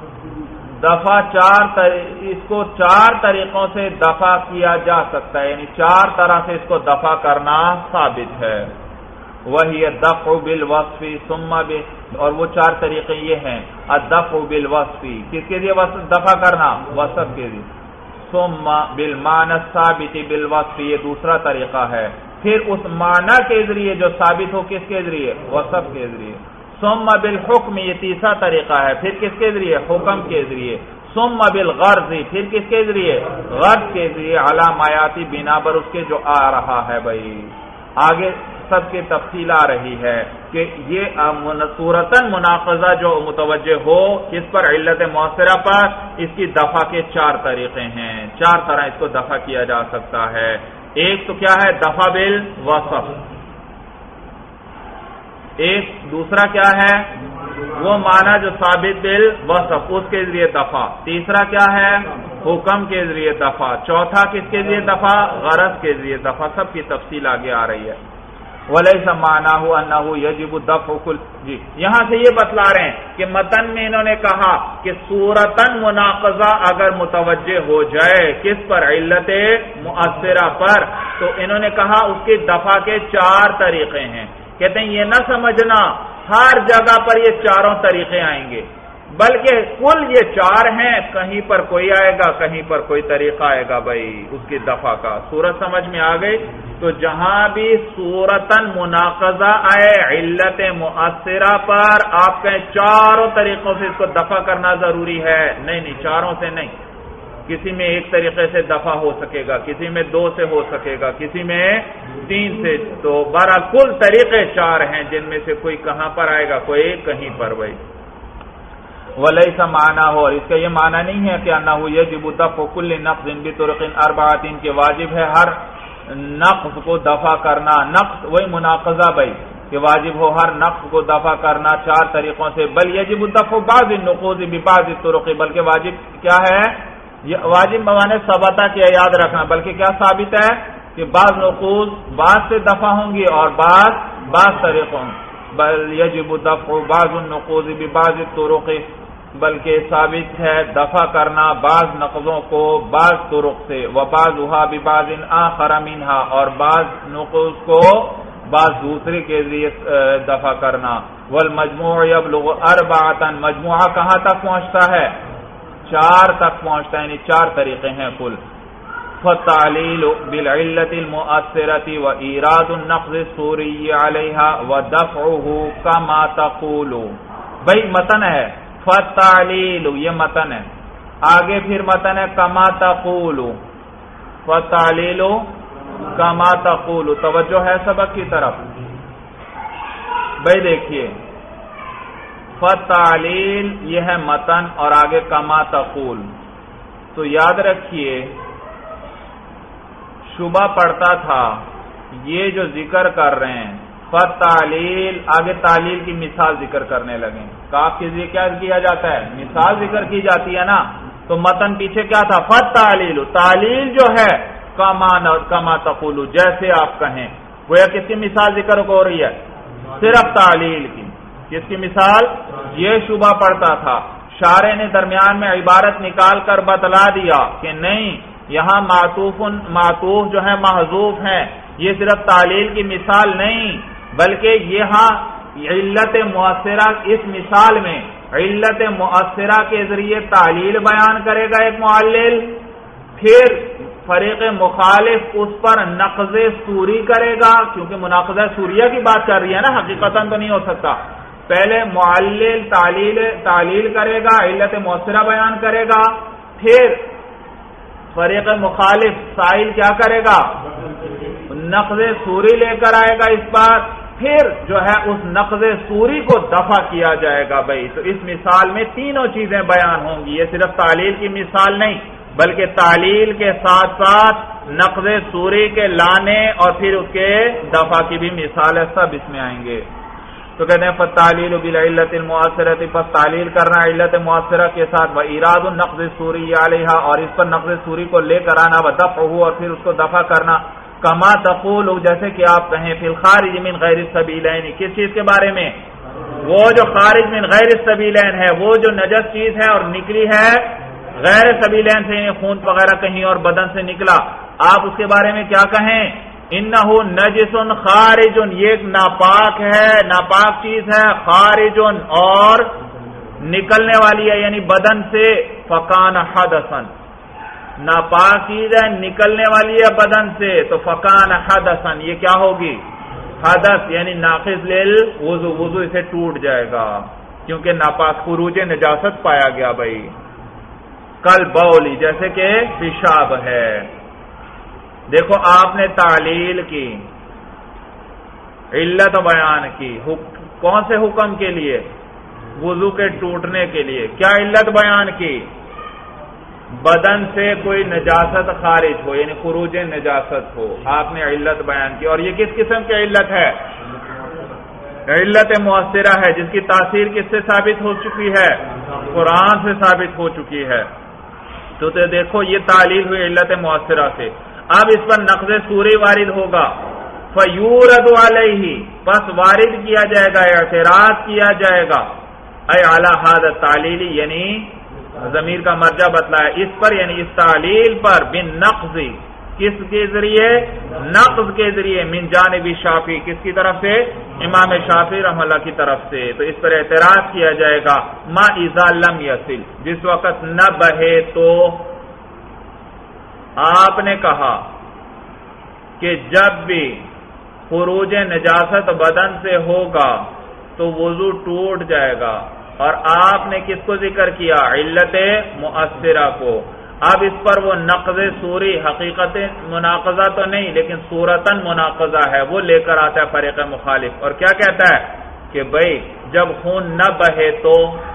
اس کو 4 طریقوں سے دفع کیا جا سکتا ہے، یعنی 4 طرح سے اس کو دفع کرنا ثابت ہے. وہی الدفع بالوصف ثم اور وہ 4 طریقے یہ ہیں. الدفع بالوصف، کس کے لیے دفع کرنا؟ وصف کے لیے. ثم بالمعنى الثابت بالوصف، یہ دوسرا طریقہ ہے. پھر اس معنی کے ذریعے جو ثابت ہو کس کے ذریعے؟ وصف کے ذریعے. ثم بالحکم، یہ تیسرا طریقہ ہے. پھر کس کے ذریعے؟ حکم کے ذریعے. ثم بالغرض، پھر کس کے ذریعے؟ غرض کے ذریعے. علی ما یاتی، بنا پر اس کے جو آ رہا ہے. بھائی آگے سب کی تفصیل آ رہی ہے کہ یہ صورتاً مناقضہ جو متوجہ ہو کس پر؟ علت مؤثرہ پر. اس کی دفع کے 4 طریقے ہیں، 4 طرح اس کو دفع کیا جا سکتا ہے. ایک تو کیا ہے؟ دفع بالوصف. ایک دوسرا کیا ہے؟ وہ معنی جو ثابت بالوصف، اس کے ذریعے دفع. تیسرا کیا ہے؟ حکم کے ذریعے دفع. چوتھا کس کے ذریعے دفع؟ غرض کے ذریعے دفع. سب کی تفصیل آگے آ رہی ہے. وَلَيْسَ مَعْنَاهُ أَنَّهُ يَجِبُ دَفْعُ كُلِّ، جی یہاں سے یہ بتلا رہے ہیں کہ متن میں انہوں نے کہا کہ صورتاً مناقضہ اگر متوجہ ہو جائے کس پر؟ علت مؤثرہ پر، تو انہوں نے کہا اس کی دفع کے 4 طریقے ہیں. کہتے ہیں یہ نہ سمجھنا ہر جگہ پر یہ 4 طریقے آئیں گے، بلکہ کل یہ 4 ہیں. کہیں پر کوئی آئے گا، کہیں پر کوئی طریقہ آئے گا. بھائی اس کی دفع کا صورت سمجھ میں آ گئی. تو جہاں بھی صورتاً مناقضہ آئے علت مؤثرہ پر، آپ کہیں 4 طریقوں سے اس کو دفع کرنا ضروری ہے. نہیں 4 سے نہیں. کسی میں 1 طریقے سے دفع ہو سکے گا، کسی میں 2 سے ہو سکے گا، کسی میں 3 سے. تو بہرحال کل طریقے 4 ہیں، جن میں سے کوئی کہاں پر آئے گا، کوئی کہیں پر. بھائی وَلَيْسَ مَعْنَاهُ، اور اس کا یہ معنی نہیں ہے کہ أَنَّهُ يَجِبُ دَفْعُ كُلِّ نَقْضٍ بِطُرُقٍ أَرْبَعَةٍ، کہ واجب ہے ہر نقض کو دفع کرنا. نقض وہی مناقضہ بھائی کہ واجب ہو ہر نقض کو دفع کرنا 4 طریقوں سے. بل يَجِبُ دَفْعُ بَعْضِ النُّقُوضِ بِبَعْضِ الطُّرُقِ، بلکہ واجب کیا ہے؟ واجب بمانے ثبتا کیا یاد رکھنا، بلکہ کیا ثابت ہے کہ بعض نقوض بعض سے دفع ہوں گی اور بعض طریقوں. بل يجب دفع بعض النقوض ببعض الطرق، بلکہ ثابت ہے دفع کرنا بعض نقضوں کو بعض طرق سے. وبعضها ببعض آخر منها، اور بعض نقوض کو بعض دوسرے کے ذریعے دفع کرنا. والمجموع يبلغ 4، مجموعہ کہاں تک پہنچتا ہے؟ 4 تک پہنچتا ہے، یعنی 4 طریقے ہیں کل. فالتعلیل بالعلة المؤثرة وإيراد النقض الصوري عليها ودفعه كما تقول. بھائی متن ہے فالتعلیل، یہ متن ہے. آگے پھر متن ہے كما تقول. فالتعلیل كما تقول، توجہ ہے سبق کی طرف. بھائی دیکھیے فالتعلیل یہ ہے متن اور آگے كما تقول. تو یاد رکھیے شبہ پڑتا تھا یہ جو ذکر کر رہے ہیں فتعلیل، آگے تعلیل کی مثال ذکر کرنے لگیں. کاف کے ذریعے کیا کیا جاتا ہے؟ مثال ذکر کی جاتی ہے نا. تو متن پیچھے کیا تھا؟ فتعلیل، تعلیل جو ہے کما تقول، جیسے آپ کہیں. گویا کس کی مثال ذکر ہو رہی ہے؟ صرف تعلیل کی. کس کی مثال؟ یہ شبہ پڑتا تھا، شارح نے درمیان میں عبارت نکال کر بتلا دیا کہ نہیں، یہاں معطوف جو ہے محذوف ہیں، یہ صرف تعلیل کی مثال نہیں بلکہ یہاں علت مؤثرہ اس مثال میں علت مؤثرہ کے ذریعے تعلیل بیان کرے گا ایک معلل، پھر فریق مخالف اس پر نقض صوری کرے گا، کیونکہ مناقضہ سوریہ کی بات کر رہی ہے نا، حقیقتاً تو نہیں ہو سکتا. پہلے معلل تعلیل کرے گا، علت مؤثرہ بیان کرے گا، پھر فریق مخالف سائل کیا کرے گا، نقض صوری لے کر آئے گا اس پر، پھر جو ہے اس نقض صوری کو دفع کیا جائے گا. بھائی تو اس مثال میں تینوں چیزیں بیان ہوں گی. یہ صرف تعلیل کی مثال نہیں بلکہ تعلیل کے ساتھ ساتھ نقض صوری کے لانے اور پھر اس کے دفع کی بھی مثال ہے، سب اس میں آئیں گے. تو کہتے ہیں فالتعلیل بالعلت المؤثرۃ، پس تعلیل کرنا علت مؤثرہ کے ساتھ، وایراد النقض الصوری علیہا، اور اس پر نقض صوری کو لے کر آنا، ودفعہ، اور پھر اس کو دفع کرنا. کما تقول، جیسے کہ آپ کہیں فی الخارج من غیر السبیلین، کس چیز کے بارے میں؟ وہ جو خارج من غیر السبیلین ہے، وہ جو نجس چیز ہے اور نکلی ہے غیر سبیلین سے، خون وغیرہ کہیں اور بدن سے نکلا، آپ اس کے بارے میں کیا کہیں؟ انہ نجس خارج، یہ ایک ناپاک ہے، ناپاک چیز ہے، خارج اور نکلنے والی ہے یعنی بدن سے، فکان حدثا، ناپاک چیز ہے نکلنے والی ہے بدن سے تو فکان حدثا، یہ کیا ہوگی؟ حدث یعنی ناقض للوضو، وضو اسے ٹوٹ جائے گا کیونکہ ناپاک، خروج نجاست پایا گیا. بھائی کل بولی، جیسے کہ پیشاب ہے. دیکھو آپ نے تعلیل کی، علت بیان کی، کون سے حکم کے لیے؟ وضو کے ٹوٹنے کے لیے. کیا علت بیان کی؟ بدن سے کوئی نجاست خارج ہو یعنی خروج نجاست ہو، آپ نے علت بیان کی. اور یہ کس قسم کی علت ہے؟ علت مؤثرہ ہے، جس کی تاثیر کس سے ثابت ہو چکی ہے؟ قرآن سے ثابت ہو چکی ہے. تو دیکھو یہ تعلیل ہوئی علت مؤثرہ سے. اب اس پر نقض صوری وارد ہوگا، فیورد علیہ، پس وارد کیا جائے گا، اعتراض کیا جائے گا، اے اعلی حاضر تعلیلی، یعنی ضمیر کا مرجع بتلایا اس پر، یعنی اس تعلیل پر، بن نقض، کس کے ذریعے؟ نقض کے ذریعے، من جانب شافعی، کس کی طرف سے؟ امام شافعی رحمہ اللہ کی طرف سے. تو اس پر اعتراض کیا جائے گا، ما اذا لم یصل، جس وقت نہ بہے. تو آپ نے کہا کہ جب بھی خروج نجاست بدن سے ہوگا تو وضو ٹوٹ جائے گا، اور آپ نے کس کو ذکر کیا؟ علت مؤثرہ کو. اب اس پر وہ نقض صوری، حقیقت مناقضہ تو نہیں لیکن صورتاً مناقضہ ہے، وہ لے کر آتا ہے فریق مخالف، اور کیا کہتا ہے کہ بھئی جب خون نہ بہے تو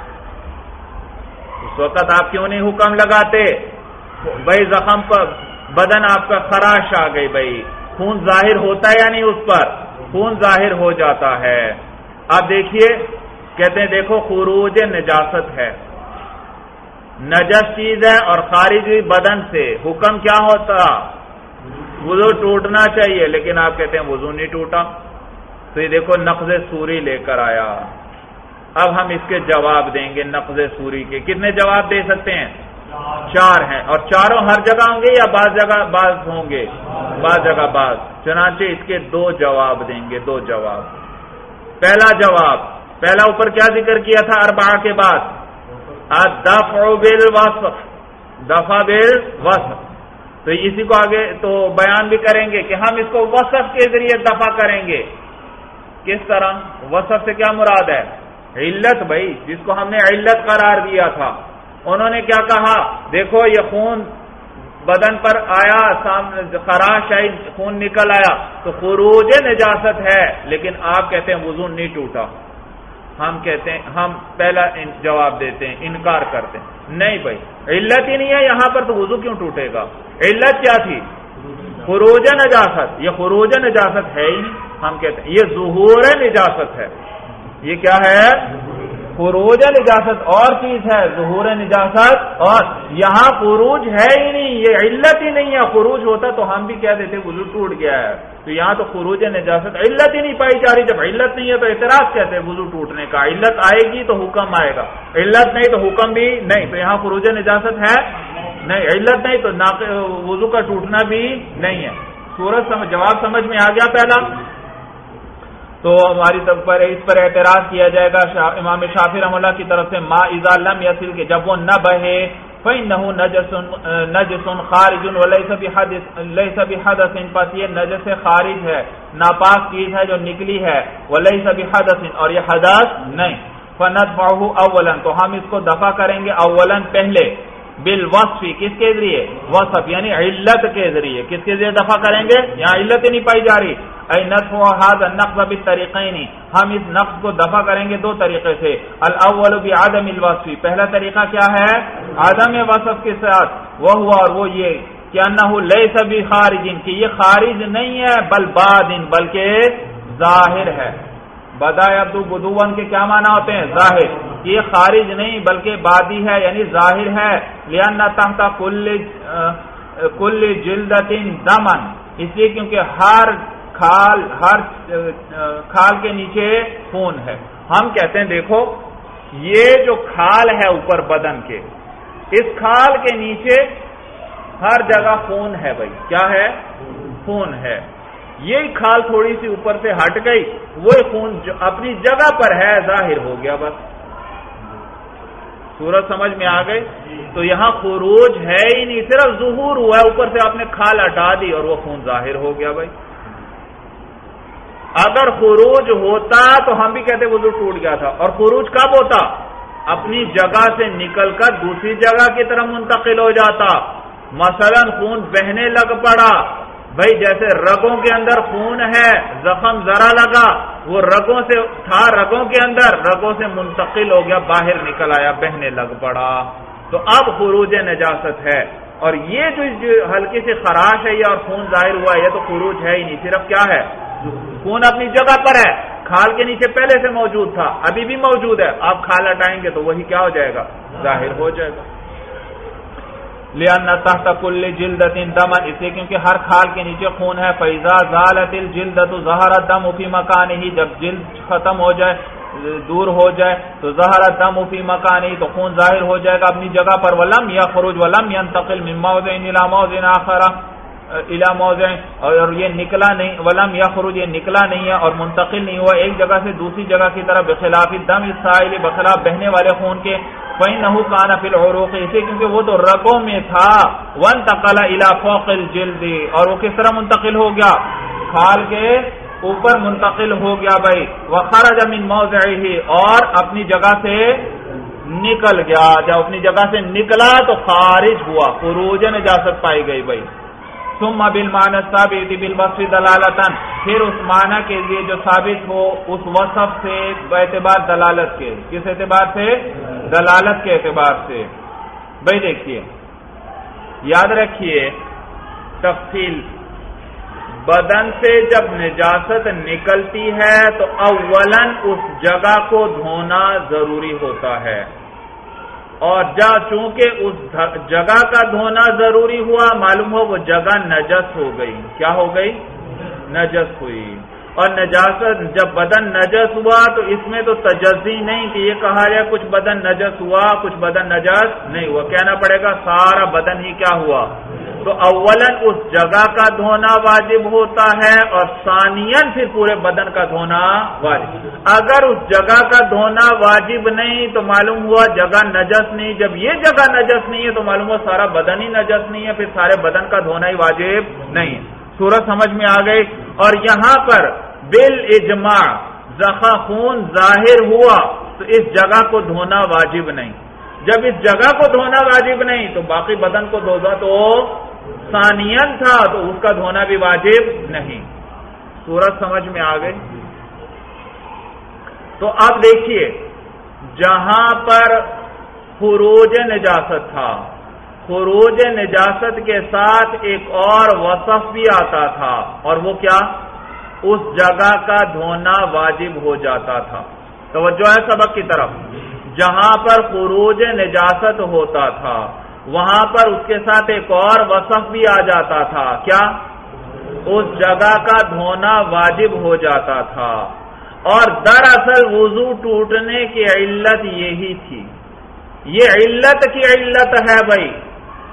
اس وقت آپ کیوں نہیں حکم لگاتے؟ بھئی زخم پر بدن آپ کا خراش آ گئی، بھئی خون ظاہر ہوتا ہے یا نہیں؟ اس پر خون ظاہر ہو جاتا ہے. اب دیکھیے کہتے ہیں دیکھو خروج نجاست ہے، نجس چیز ہے اور خارج بدن سے، حکم کیا ہوتا؟ وضو ٹوٹنا چاہیے، لیکن آپ کہتے ہیں وضو نہیں ٹوٹا. تو یہ دیکھو نقض صوری لے کر آیا. اب ہم اس کے جواب دیں گے نقض صوری کے. کتنے جواب دے سکتے ہیں؟ 4 ہیں، اور چاروں ہر جگہ ہوں گے یا بعض جگہ بعض ہوں گے؟ بعض جگہ بعض. چنانچہ اس کے 2 جواب دیں گے، 2 جواب. پہلا جواب، پہلا اوپر کیا ذکر کیا تھا 4 کے بعد؟ الدفع بالوصف، دفع بالوصف. تو اسی کو آگے تو بیان بھی کریں گے کہ ہم اس کو وصف کے ذریعے دفع کریں گے. کس طرح؟ وصف سے کیا مراد ہے؟ علت. بھائی جس کو ہم نے علت قرار دیا تھا، انہوں نے کیا کہا؟ دیکھو یہ خون بدن پر آیا، سامنے خراش آئی، خون نکل آیا تو خروج نجاست ہے، لیکن آپ کہتے ہیں وضو نہیں ٹوٹا. ہم کہتے ہیں، ہم پہلا جواب دیتے ہیں، انکار کرتے ہیں، نہیں بھائی علت ہی نہیں ہے یہاں پر تو وضو کیوں ٹوٹے گا؟ علت کیا تھی؟ خروج نجاست. یہ خروج نجاست ہے ہی نہیں. ہم کہتے ہیں یہ ظہور نجاست ہے. یہ کیا ہے؟ خروج نجاست اور چیز ہے، ظہور نجاست اور یہاں خروج ہے ہی نہیں، یہ علت ہی نہیں ہے. خروج ہوتا تو ہم بھی کہہ دیتے وضو ٹوٹ گیا ہے. تو یہاں تو خروج نجاست علت ہی نہیں پائی جا رہی. جب علت نہیں ہے تو اعتراض کہتے ہیں وضو ٹوٹنے کا. علت آئے گی تو حکم آئے گا، علت نہیں تو حکم بھی نہیں. تو یہاں خروج نجاست ہے نہیں، علت نہیں تو وضو کا ٹوٹنا بھی نہیں ہے. جواب سمجھ میں آ گیا پہلا. تو ہماری طرف پر اس پر اعتراض کیا جائے گا امام شافعی رحمہ اللہ کی طرف سے، ما اذا لم یصل، کہ جب وہ نہ بہے، فإنه نجس خارج ليس بحدث، پس یہ نجس خارج ہے، ناپاک چیز ہے جو نکلی ہے، وليس بحدث، اور یہ حدث نہیں، فندفعه اولا، تو ہم اس کو دفع کریں گے اولا پہلے، بالوصف، کس کے ذریعے؟ وصف یعنی علت کے ذریعے، کس کے ذریعے دفع کریں گے؟ یہاں علت ہی نہیں پائی جا رہی، اے ندفع هذا النقض بالطریقین، ہم اس نقض کو دفع کریں گے دو طریقے سے، الاول بعدم الوصف، پہلا طریقہ کیا ہے؟ عدم وصف کے ساتھ، اور وہ یہ کہ انہ لیس بخارج، کہ یہ خارج نہیں ہے، بل بادن، بلکہ ظاہر ہے۔ بدا یبدو بدون کے کیا معنی ہوتے ہیں؟ ظاہر، یہ خارج نہیں بلکہ بادی ہے یعنی ظاہر ہے، لأن تحت کل جلدۃ دمن، اس لیے کیونکہ ہر کھال کے نیچے خون ہے۔ ہم کہتے ہیں دیکھو یہ جو کھال ہے اوپر بدن کے، اس کھال کے نیچے ہر جگہ خون ہے، بھائی کیا ہے؟ خون ہے۔ یہ کھال تھوڑی سی اوپر سے ہٹ گئی، وہ خون جو اپنی جگہ پر ہے ظاہر ہو گیا، بس صورت سمجھ میں آ گئی؟ تو یہاں خروج ہے ہی نہیں، صرف ظہور ہوا ہے، اوپر سے آپ نے کھال ہٹا دی اور وہ خون ظاہر ہو گیا۔ بھائی اگر خروج ہوتا تو ہم بھی کہتے وضو ٹوٹ گیا تھا، اور خروج کب ہوتا؟ اپنی جگہ سے نکل کر دوسری جگہ کی طرف منتقل ہو جاتا، مثلا خون بہنے لگ پڑا، بھائی جیسے رگوں کے اندر خون ہے، زخم ذرا لگا، وہ رگوں سے تھا، رگوں کے اندر، رگوں سے منتقل ہو گیا، باہر نکل آیا، بہنے لگ پڑا، تو اب خروج نجاست ہے۔ اور یہ جو ہلکی سی خراش ہے یہ اور خون ظاہر ہوا، یہ تو خروج ہے ہی نہیں، صرف کیا ہے؟ خون اپنی جگہ پر ہے، کھال کے نیچے پہلے سے موجود تھا، ابھی بھی موجود ہے، آپ کھال ہٹائیں گے تو وہی کیا ہو جائے گا؟ ظاہر ہو جائے گا۔ لأن تحت كل جلدة دما، اس لیے کیونکہ ہر کھال کے نیچے خون ہے، فإذا زالت الجلدة ظهر الدم في مكانه، جب جلد ختم ہو جائے، دور ہو جائے تو ظهر الدم في مكانه، تو خون ظاہر ہو جائے گا اپنی جگہ پر، ولم يخرج ولم ينتقل من موضع الى موضع آخر الى موضع، اور یہ نکلا نہیں، ولم يخرج، یہ نکلا نہیں ہے اور منتقل نہیں ہوا ایک جگہ سے دوسری جگہ کی طرف، بخلاف الدم السائل، بخلاف بہنے والے خون کے، فإنه كان في العروق، اسے کیونکہ وہ تو رگوں میں تھا، وانتقل الى فوق الجلد، اور وہ کس طرح منتقل ہو گیا؟ کھال کے اوپر منتقل ہو گیا، بھائی، وخرج من موضعه، اور اپنی جگہ سے نکل گیا، جب اپنی جگہ سے نکلا تو خارج ہوا، خروج نجاست پائی گئی، بھائی۔ ثم بالمعنى الثابت بالوصف دلالتاً، پھر اس معنی کے لیے جو ثابت ہو اس وصف سے باعتبار دلالت کے، کس اعتبار سے؟ دلالت کے اعتبار سے۔ بھائی دیکھیے، یاد رکھیے تفصیل، بدن سے جب نجاست نکلتی ہے تو اولاً اس جگہ کو دھونا ضروری ہوتا ہے، اور چونکہ اس جگہ کا دھونا ضروری ہوا، معلوم ہو وہ جگہ نجس ہو گئی، کیا ہو گئی؟ نجس ہوئی، اور نجاست جب بدن نجس ہوا تو اس میں تو تجزی نہیں کہ یہ کہا جائے کچھ بدن نجس ہوا کچھ بدن نجس نہیں ہوا، کہنا پڑے گا سارا بدن ہی کیا ہوا۔ تو اولاً اس جگہ کا دھونا واجب ہوتا ہے، اور ثانیاً پھر پورے بدن کا دھونا واجب۔ اگر اس جگہ کا دھونا واجب نہیں تو معلوم ہوا جگہ نجس نہیں، جب یہ جگہ نجس نہیں ہے تو معلوم ہوا سارا بدن ہی نجس نہیں ہے، پھر سارے بدن کا دھونا ہی واجب نہیں۔ صورت سمجھ میں آ گئی؟ اور یہاں پر بالاجماع خون ظاہر ہوا تو اس جگہ کو دھونا واجب نہیں، جب اس جگہ کو دھونا واجب نہیں تو باقی بدن کو دھونا تو ثانیاً تھا، تو اس کا دھونا بھی واجب نہیں۔ صورت سمجھ میں آ گئی؟ تو اب دیکھیے، جہاں پر خروج نجاست تھا، خروج نجاست کے ساتھ ایک اور وصف بھی آتا تھا، اور وہ کیا؟ اس جگہ کا دھونا واجب ہو جاتا تھا۔ توجہ ہے سبق کی طرف، جہاں پر خروج نجاست ہوتا تھا وہاں پر اس کے ساتھ ایک اور وصف بھی آ جاتا تھا، کیا؟ اس جگہ کا دھونا واجب ہو جاتا تھا، اور دراصل وضو ٹوٹنے کی علت یہی تھی، یہ علت کی علت ہے بھائی،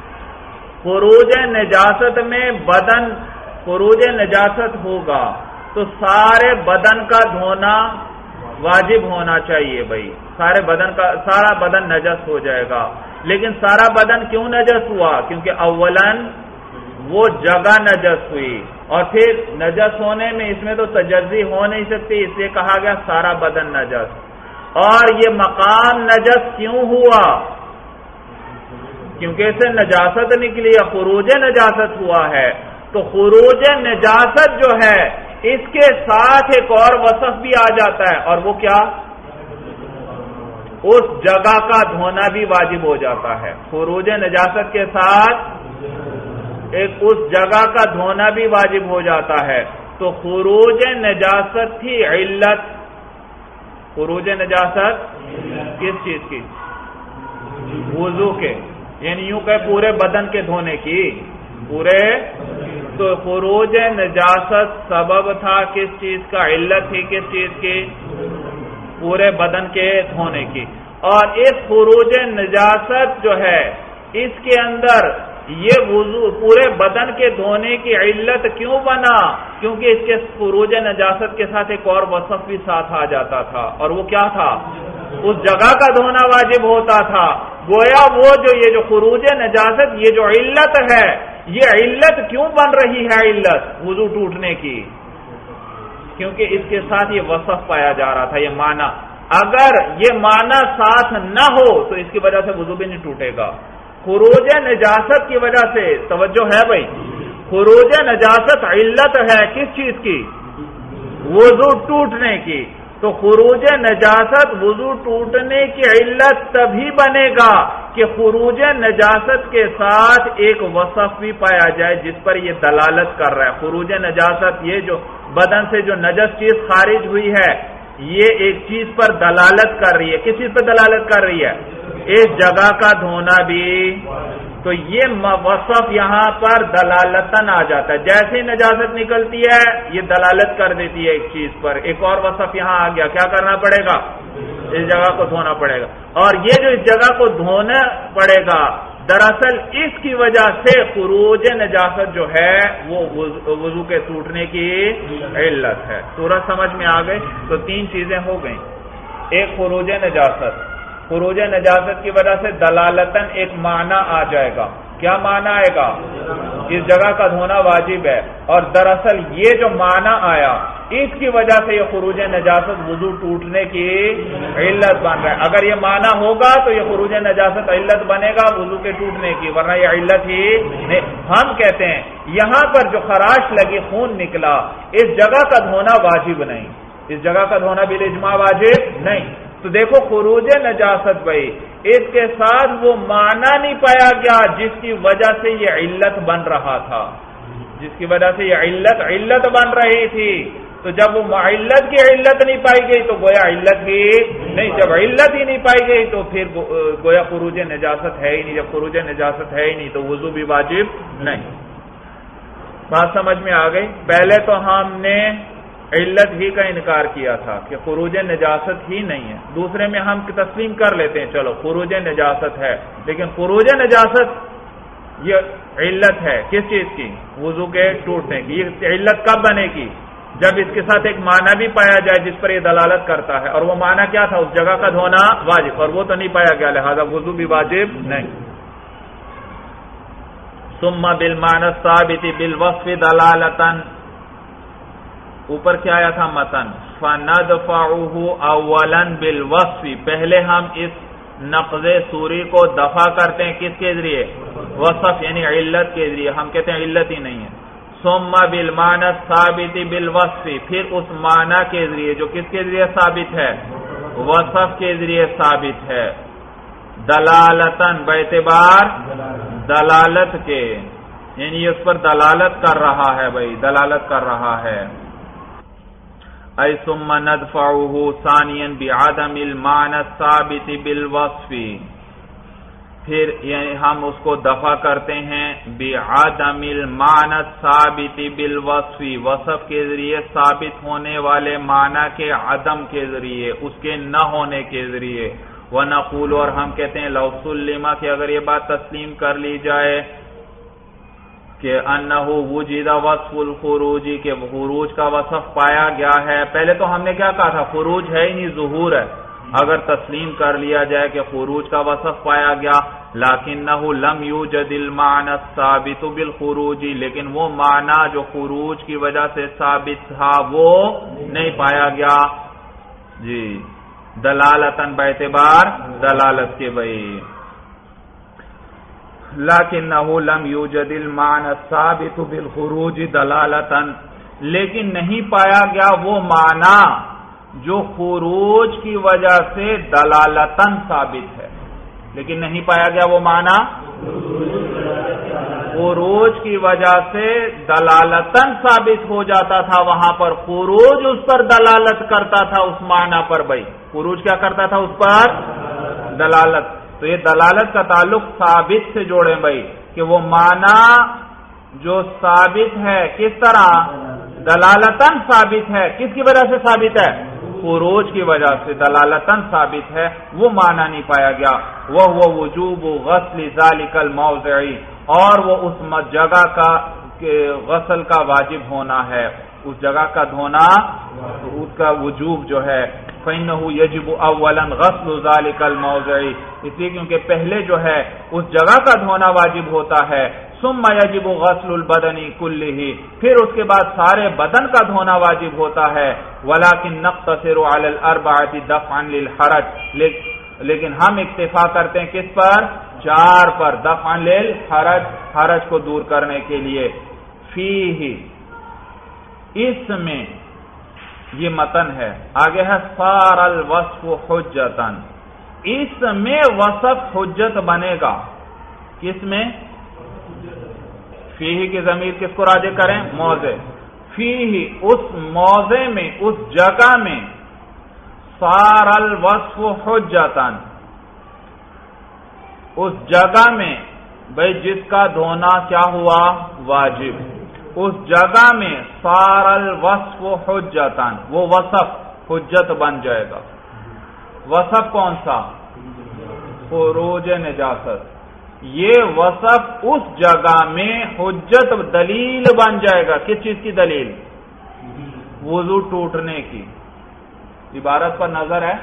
خروج نجاست میں بدن خروج نجاست ہوگا تو سارے بدن کا دھونا واجب ہونا چاہیے بھائی، سارا بدن نجس ہو جائے گا. لیکن سارا بدن کیوں نجس ہوا؟ کیونکہ اولاً وہ جگہ نجس ہوئی، اور پھر نجس ہونے میں اس میں تو تجزی ہو نہیں سکتی، اس لیے کہا گیا سارا بدن نجس. اور یہ مقام نجس کیوں ہوا؟ کیونکہ اسے نجاست نکلی ہے، خروج نجاست ہوا ہے. تو خروج نجاست جو ہے اس کے ساتھ ایک اور وصف بھی آ جاتا ہے، اور وہ کیا؟ اس جگہ کا دھونا بھی واجب ہو جاتا ہے. خروج نجاست کے ساتھ اس جگہ کا دھونا بھی واجب ہو جاتا ہے. تو خروج نجاست تھی علت. خروج نجاست کس چیز کی؟ وضو کے، یعنی یوں کہ پورے بدن کے دھونے کی. تو خروج نجاست سبب تھا کس چیز کا؟ علت تھی کس چیز کی؟ پورے بدن کے دھونے کی. اور اس خروج نجاست جو ہے اس کے اندر یہ وضو پورے بدن کے دھونے کی علت کیوں بنا؟ کیونکہ اس کے خروج نجاست کے ساتھ ایک اور وصف بھی ساتھ آ جاتا تھا، اور وہ کیا تھا؟ اس جگہ کا دھونا واجب ہوتا تھا. گویا وہ یہ جو خروج نجاست یہ جو علت ہے، یہ علت کیوں بن رہی ہے؟ علت وضو ٹوٹنے کی، کیونکہ اس کے ساتھ یہ وصف پایا جا رہا تھا، یہ معنی. اگر یہ معنی ساتھ نہ ہو تو اس کی وجہ سے وضو بھی نہیں ٹوٹے گا. خروج نجاست کی وجہ سے، توجہ ہے بھائی، خروج نجاست علت ہے کس چیز کی؟ وضو ٹوٹنے کی. تو خروج نجاست وضو ٹوٹنے کی علت تبھی بنے گا کہ خروج نجاست کے ساتھ ایک وصف بھی پایا جائے جس پر یہ دلالت کر رہا ہے. خروج نجاست یہ جو بدن سے جو نجس چیز خارج ہوئی ہے یہ ایک چیز پر دلالت کر رہی ہے. کس چیز پر دلالت کر رہی ہے؟ اس جگہ کا دھونا بھی. تو یہ وصف یہاں پر دلالتاً آ جاتا ہے. جیسے ہی نجاست نکلتی ہے یہ دلالت کر دیتی ہے ایک چیز پر. ایک اور وصف یہاں آ گیا، کیا کرنا پڑے گا؟ اس جگہ کو دھونا پڑے گا. اور یہ جو اس جگہ کو دھونا پڑے گا دراصل اس کی وجہ سے خروج نجاست جو ہے وہ وضو کے ٹوٹنے کی علت ہے. صورت سمجھ میں آ گئی؟ تو 3 چیزیں ہو گئیں. ایک خروج نجاست، خروج نجاست کی وجہ سے دلالتاً ایک معنی آ جائے گا. کیا معنی آئے گا؟ اس جگہ کا دھونا واجب ہے. اور دراصل یہ جو معنی آیا اس کی وجہ سے یہ خروج نجاست وضو ٹوٹنے کی علت بن رہا ہے. اگر یہ معنی ہوگا تو یہ خروج نجاست علت بنے گا وضو کے ٹوٹنے کی، ورنہ یہ علت ہی نہیں. ہم کہتے ہیں یہاں پر جو خراش لگی، خون نکلا، اس جگہ کا دھونا واجب نہیں. اس جگہ کا دھونا بالاجماع واجب نہیں. تو دیکھو خروج نجاست بھائی اس کے ساتھ وہ معنی نہیں پایا گیا جس کی وجہ سے یہ علت بن رہا تھا، جس کی وجہ سے یہ علت بن رہی تھی. تو جب وہ علت کی علت نہیں پائی گئی تو گویا علت ہی نہیں. جب علت ہی نہیں پائی گئی تو پھر گویا خروج نجاست ہے ہی نہیں. جب خروج نجاست ہے ہی نہیں تو وضو بھی واجب نہیں. بات سمجھ میں آ گئی؟ پہلے تو ہم نے علت ہی کا انکار کیا تھا کہ خروج نجاست ہی نہیں ہے. دوسرے میں ہم تسلیم کر لیتے ہیں چلو خروج نجاست ہے، لیکن خروج نجاست یہ علت ہے کس چیز کی؟ وضو کے ٹوٹنے کی. یہ علت کب بنے گی؟ جب اس کے ساتھ ایک معنی بھی پایا جائے جس پر یہ دلالت کرتا ہے، اور وہ معنی کیا تھا؟ اس جگہ کا دھونا واجب، اور وہ تو نہیں پایا گیا، لہذا وضو بھی واجب نہیں. ثم بالمعنى الثابت بالوصف دلالة، اوپر کیا آیا تھا متن؟ فندفعه اولا بالوصف، پہلے ہم اس نقض سوری کو دفع کرتے ہیں کس کے ذریعے؟ وصف یعنی علت کے ذریعے. ہم کہتے ہیں علت ہی نہیں ہے. ثم بالمعنى الثابت بالوصف، پھر اس معنی کے ذریعے جو کس کے ذریعے ثابت ہے؟ وصف کے ذریعے ثابت ہے. دلالتاً باعتبار دلالت کے، یعنی اس پر دلالت کر رہا ہے بھائی، دلالت کر رہا ہے. ای ثم ندفعه ثانیا بعدم المعنى الثابت بالوصف، پھر یعنی ہم اس کو دفع کرتے ہیں بعدم المعنى الثابت بالوصف، وصف کے ذریعے ثابت ہونے والے معنی کے عدم کے ذریعے، اس کے نہ ہونے کے ذریعے. وَنَقُولُ، اور ہم کہتے ہیں لو سلم، کہ اگر یہ بات تسلیم کر لی جائے کہ انہ وجد وصف الخروج، کہ خروج کا وصف پایا گیا ہے. پہلے تو ہم نے کیا کہا تھا؟ خروج ہے ہی نہیں، ظہور ہے. اگر تسلیم کر لیا جائے کہ خروج کا وصف پایا گیا، لکنہ لم یوجد المعنی الثابت بالخروج، لیکن وہ معنی جو خروج کی وجہ سے ثابت تھا وہ نہیں پایا گیا. جی دلالتاً باعتبار دلالت کے بھائی، لکنہ لم یوجد المعنی الثابت بالخروج دلالتاً، لیکن نہیں پایا گیا وہ معنی جو خروج کی وجہ سے دلالتاً ثابت ہے. لیکن نہیں پایا گیا وہ معنی خروج کی وجہ سے دلالتاً ثابت ہو جاتا تھا. وہاں پر خروج اس پر دلالت کرتا تھا، اس معنی پر. بھائی خروج کیا کرتا تھا؟ اس پر دلالت. تو یہ دلالت کا تعلق ثابت سے جوڑیں بھائی، کہ وہ معنی جو ثابت ہے کس طرح؟ دلالتاً ثابت ہے. کس کی وجہ سے ثابت ہے؟ خروج کی وجہ سے دلالتاً ثابت ہے، وہ معنی نہیں پایا گیا. وہ وجوب غسل ذالک الموضع، اور وہ اس جگہ کا غسل کا واجب ہونا ہے، اس جگہ کا دھونا اس کا وجوب جو ہے. فإنه يجب اولا غسل ذلك الموضع، اس لیے کیونکہ پہلے جو ہے اس جگہ کا دھونا واجب ہوتا ہے. ثم يجب غسل البدن كله، پھر اس کے بعد سارے بدن کا دھونا واجب ہوتا ہے. ولكن نقتصر على الاربعه دفعا للحرج، لیکن ہم اکتفا کرتے ہیں کس پر؟ 4 پر. دفعا للحرج، حرج کو دور کرنے کے لیے. فیہ، اس میں، یہ متن ہے. آگے ہے صار الوصف حجتاً، اس میں وصف حجت بنے گا. کس میں؟ فیہ کی ضمیر کس کو راجع کریں؟ موضع. فیہ، اس موضع میں، اس جگہ میں. صار الوصف حجتاً، اس جگہ میں بھئی جس کا دھونا کیا ہوا؟ واجب. اس جگہ میں صار الوصف حجتاً، وہ وصف حجت بن جائے گا. وصف کون سا؟ خروج نجاست. یہ وصف اس جگہ میں حجت دلیل بن جائے گا. کس چیز کی دلیل؟ وضو ٹوٹنے کی. عبارت پر نظر ہے.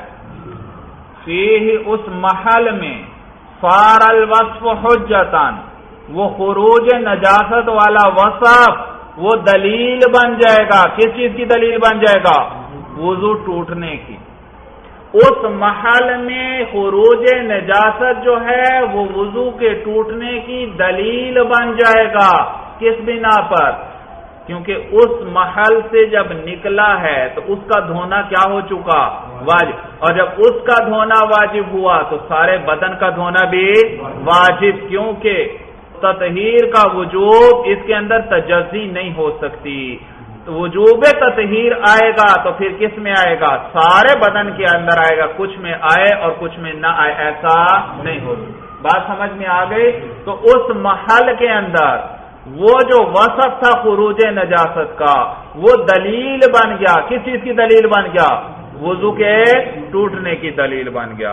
فیہ، اس محل میں. صار الوصف حجتاً، وہ خروج نجاست والا وصف وہ دلیل بن جائے گا. کس چیز کی دلیل بن جائے گا؟ وضو ٹوٹنے کی. اس محل میں خروج نجاست جو ہے وہ وضو کے ٹوٹنے کی دلیل بن جائے گا. کس بنا پر؟ کیونکہ اس محل سے جب نکلا ہے تو اس کا دھونا کیا ہو چکا؟ واجب. اور جب اس کا دھونا واجب ہوا تو سارے بدن کا دھونا بھی واجب، کیونکہ تطہیر کا وجوب اس کے اندر تجزی نہیں ہو سکتی. وجوب تطہیر آئے گا تو پھر کس میں آئے گا؟ سارے بدن کے اندر آئے گا. کچھ میں آئے اور کچھ میں نہ آئے، ایسا نہیں ہو. بات سمجھ میں آ گئی؟ تو اس محل کے اندر وہ جو وصف تھا خروج نجاست کا وہ دلیل بن گیا. کس چیز کی دلیل بن گیا؟ وضو کے ٹوٹنے کی دلیل بن گیا.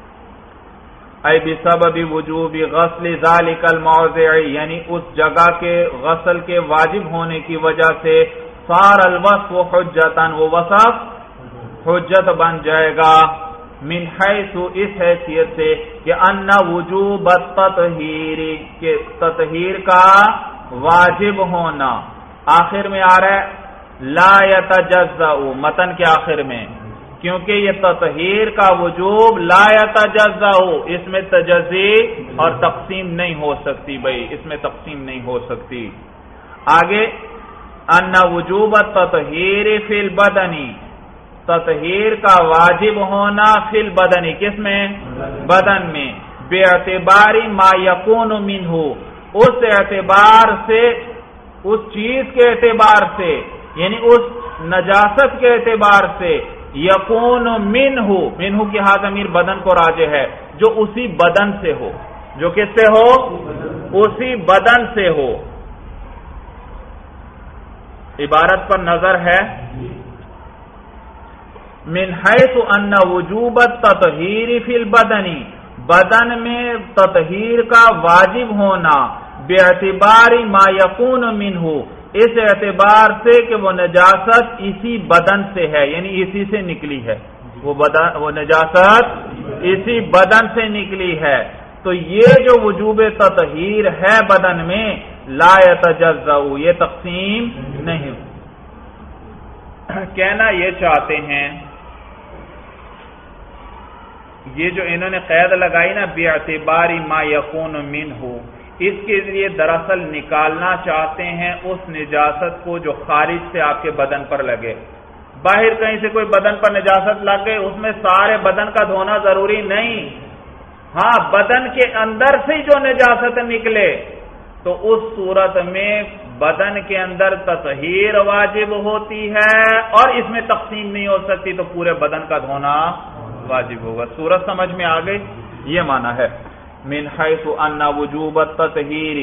ای بسبب وجوب غسل ذالک الموضع، یعنی اس جگہ کے غسل کے واجب ہونے کی وجہ سے صار الوصف حجتاً، وہ وصف حجت بن جائے گا. من حیث، اس حیثیت سے کہ ان وجوب التطہیر، کہ تطہیر کا واجب ہونا. آخر میں آ رہا ہے لا یتجزأ، متن کے آخر میں، کیونکہ یہ تطہیر کا وجوب لا یتجزأ، اس میں تجزی اور تقسیم نہیں ہو سکتی. بھائی اس میں تقسیم نہیں ہو سکتی. آگے ان وجوب التطہیر فی البدن، تطہیر کا واجب ہونا فی البدن، کس میں؟ بدن میں. باعتبار ما یکون منہ، اس اعتبار سے، اس چیز کے اعتبار سے، یعنی اس نجاست کے اعتبار سے. یکون منہ، منہ کی ہا ضمیر بدن کو راجع ہے، جو اسی بدن سے ہو. جو کس سے ہو؟ اسی بدن سے ہو. عبارت پر نظر ہے. من حیث ان وجوب التطہیر فی البدن، بدن میں تطہیر کا واجب ہونا باعتبار ما یکون منہ، اس اعتبار سے کہ وہ نجاست اسی بدن سے ہے، یعنی اسی سے نکلی ہے، وہ نجاست اسی بدن سے نکلی ہے، تو یہ جو وجوب تطہیر ہے بدن میں لا یتجزأ، یہ تقسیم نہیں۔ کہنا یہ چاہتے ہیں، یہ جو انہوں نے قید لگائی نا باعتبار ما یکون منہ، اس کے لیے دراصل نکالنا چاہتے ہیں اس نجاست کو جو خارج سے آپ کے بدن پر لگے۔ باہر کہیں سے کوئی بدن پر نجاست لگ گئی، اس میں سارے بدن کا دھونا ضروری نہیں، ہاں بدن کے اندر سے جو نجاست نکلے تو اس صورت میں بدن کے اندر تطہیر واجب ہوتی ہے اور اس میں تقسیم نہیں ہو سکتی، تو پورے بدن کا دھونا واجب ہوگا۔ صورت سمجھ میں آ گئی؟ یہ معنی ہے من حیث ان وجوب التطہیر،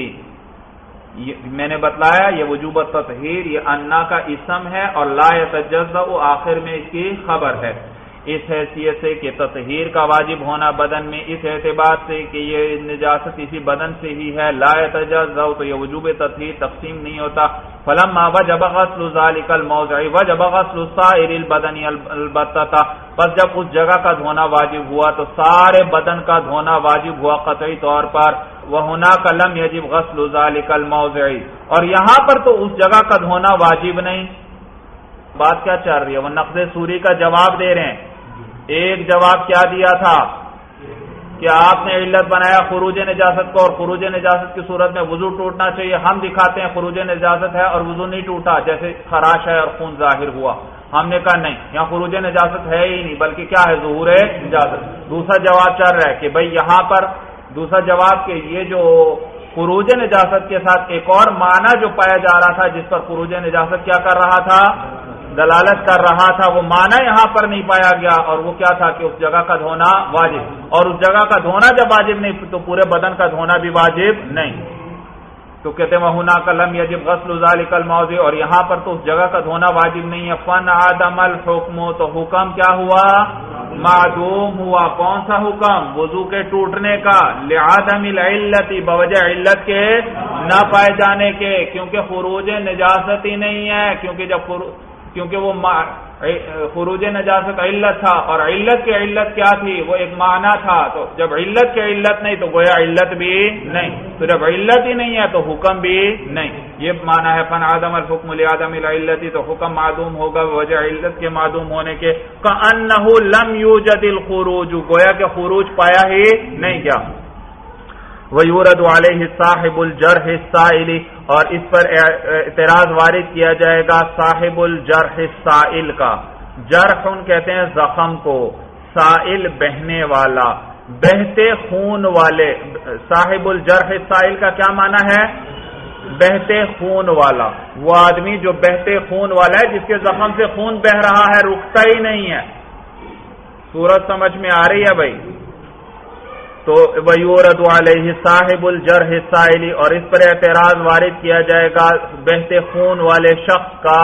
میں نے بتلایا یہ وجوب التطہیر یہ انا کا اسم ہے اور لا یتجزأ آخر میں اس کی خبر ہے، اس حیثیت سے کہ تطہیر کا واجب ہونا بدن میں، اس اعتبار سے کہ یہ نجاست اسی بدن سے ہی ہے، لا یتجزأ تو یہ وجوب تطہیر تقسیم نہیں ہوتا۔ فلما وجب غسل ذلك الموضع وجب غسل سائر البدن البتہ، بس جب اس جگہ کا دھونا واجب ہوا تو سارے بدن کا دھونا واجب ہوا قطعی طور پر، وهناك لم يجب غسل ذلك الموضع، اور یہاں پر تو اس جگہ کا دھونا واجب نہیں۔ بات کیا چل رہی ہے؟ وہ نقض سوری کا جواب دے رہے ہیں۔ ایک جواب کیا دیا تھا کہ آپ نے علت بنایا خروج نجاست کو، اور خروج نجاست کی صورت میں وضو ٹوٹنا چاہیے، ہم دکھاتے ہیں خروج نجاست ہے اور وضو نہیں ٹوٹا، جیسے خراش ہے اور خون ظاہر ہوا، ہم نے کہا نہیں یہاں خروج نجاست ہے ہی نہیں بلکہ کیا ہے ظہور نجاست۔ دوسرا جواب چل رہا ہے کہ بھئی یہاں پر دوسرا جواب کہ یہ جو خروج نجاست کے ساتھ ایک اور معنی جو پایا جا رہا تھا جس پر خروج نجاست کیا کر رہا تھا، دلالت کر رہا تھا، وہ معنی یہاں پر نہیں پایا گیا، اور وہ کیا تھا کہ اس جگہ کا دھونا واجب، اور اس جگہ کا دھونا جب واجب نہیں تو پورے بدن کا دھونا بھی واجب نہیں، تو کہتے ہیں وَهُنَاكَ لَمْ يَجِبْ غَسْلُ ذَلِكَ الْمَوْضِعِ، اور یہاں پر تو اس جگہ کا دھونا واجب نہیں ہے۔ فَانْعَدَمَ الْحُكْمُ، تو حکم کیا ہوا؟ معدوم ہوا۔ کون سا حکم؟ وضو کے ٹوٹنے کا، لِعَدَمِ الْعِلَّةِ بوجہ علت کے نہ پائے جانے کے، کیونکہ خروج نجاست ہی نہیں ہے، کیونکہ وہ خروج نجاست علت تھا، اور علت کی علت کیا تھی؟ وہ ایک معنی تھا، تو جب علت کی علت نہیں تو گویا علت بھی نہیں، تو جب علت ہی نہیں ہے تو حکم بھی نہیں، یہ معنی ہے فَانْعَدَمَ الْحُكْمُ لِعَدَمِ الْعِلَّةِ، تو حکم معدوم ہوگا وجہ علت کے معدوم ہونے کے، كَأَنَّهُ لَمْ يُوجَدِ الْخُرُوجُ، گویا کہ خروج پایا ہی نہیں کیا۔ وَيُورَدُ عَلَيْهِ صَاحِبُ الْجَرْحِ السَّائِلِ، اور اس پر اعتراض وارد کیا جائے گا صاحب الجرح السائل کا۔ جرح کہتے ہیں زخم کو، سائل بہنے والا، بہتے خون والے۔ صاحب الجرح السائل کا کیا معنی ہے؟ بہتے خون والا، وہ آدمی جو بہتے خون والا ہے، جس کے زخم سے خون بہ رہا ہے، رکتا ہی نہیں ہے۔ صورت سمجھ میں آ رہی ہے بھائی؟ تو وَيُورَدُ عَلَيْهِ صَاحِبُ الْجَرْحِ السَّائِلِ، اور اس پر اعتراض وارد کیا جائے گا بہتے خون والے شخص کا۔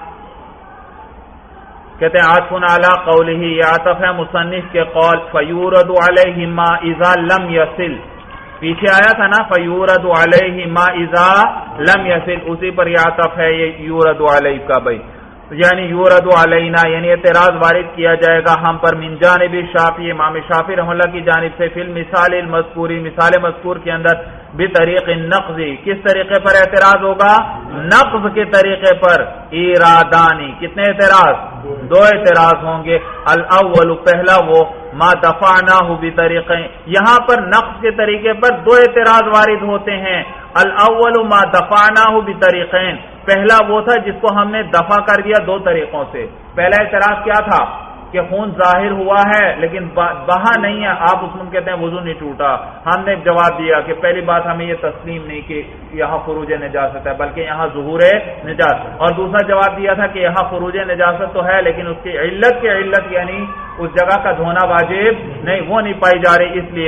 کہتے ہیں عطف علی قولہ، یہ عطف ہے مصنف کے قول، فَيُورَدُ عَلَيْهِ مَا إِذَا لَمْ يَصِلْ، پیچھے آیا تھا نا فَيُورَدُ عَلَيْهِ مَا إِذَا لَمْ يَصِلْ، اسی پر یہ عطف ہے یہ یورد علیہ کا بھائی، یعنی یورد علینا، یعنی اعتراض وارد کیا جائے گا ہم پر من جانب شافعی، امام شافعی رحمہ اللہ کی جانب سے، فی المثال المذکوری، مثال مذکور کے اندر، بطریق النقض، کس طریقے پر اعتراض ہوگا؟ نقض کے طریقے پر، ایرادانی، کتنے اعتراض؟ دو اعتراض ہوں گے۔ الاول، پہلا وہ ما دفعناہ بطریقین، یہاں پر نقض کے طریقے پر دو اعتراض وارد ہوتے ہیں۔ الاول ما دفعناہ بطریقین، پہلا وہ تھا جس کو ہم نے دفع کر دیا دو طریقوں سے۔ پہلا اعتراض کیا تھا کہ خون ظاہر ہوا ہے لیکن بہا نہیں ہے، آپ اس میں کہتے ہیں وضو نہیں ٹوٹا۔ ہم نے جواب دیا کہ پہلی بات ہمیں یہ تسلیم نہیں کہ یہاں خروج نجاست ہے بلکہ یہاں ظہور نجاست، اور دوسرا جواب دیا تھا کہ یہاں خروج نجاست تو ہے لیکن اس کی علت یعنی اس جگہ کا دھونا واجب نہیں، وہ نہیں پائی جا رہی، اس لیے نہیں۔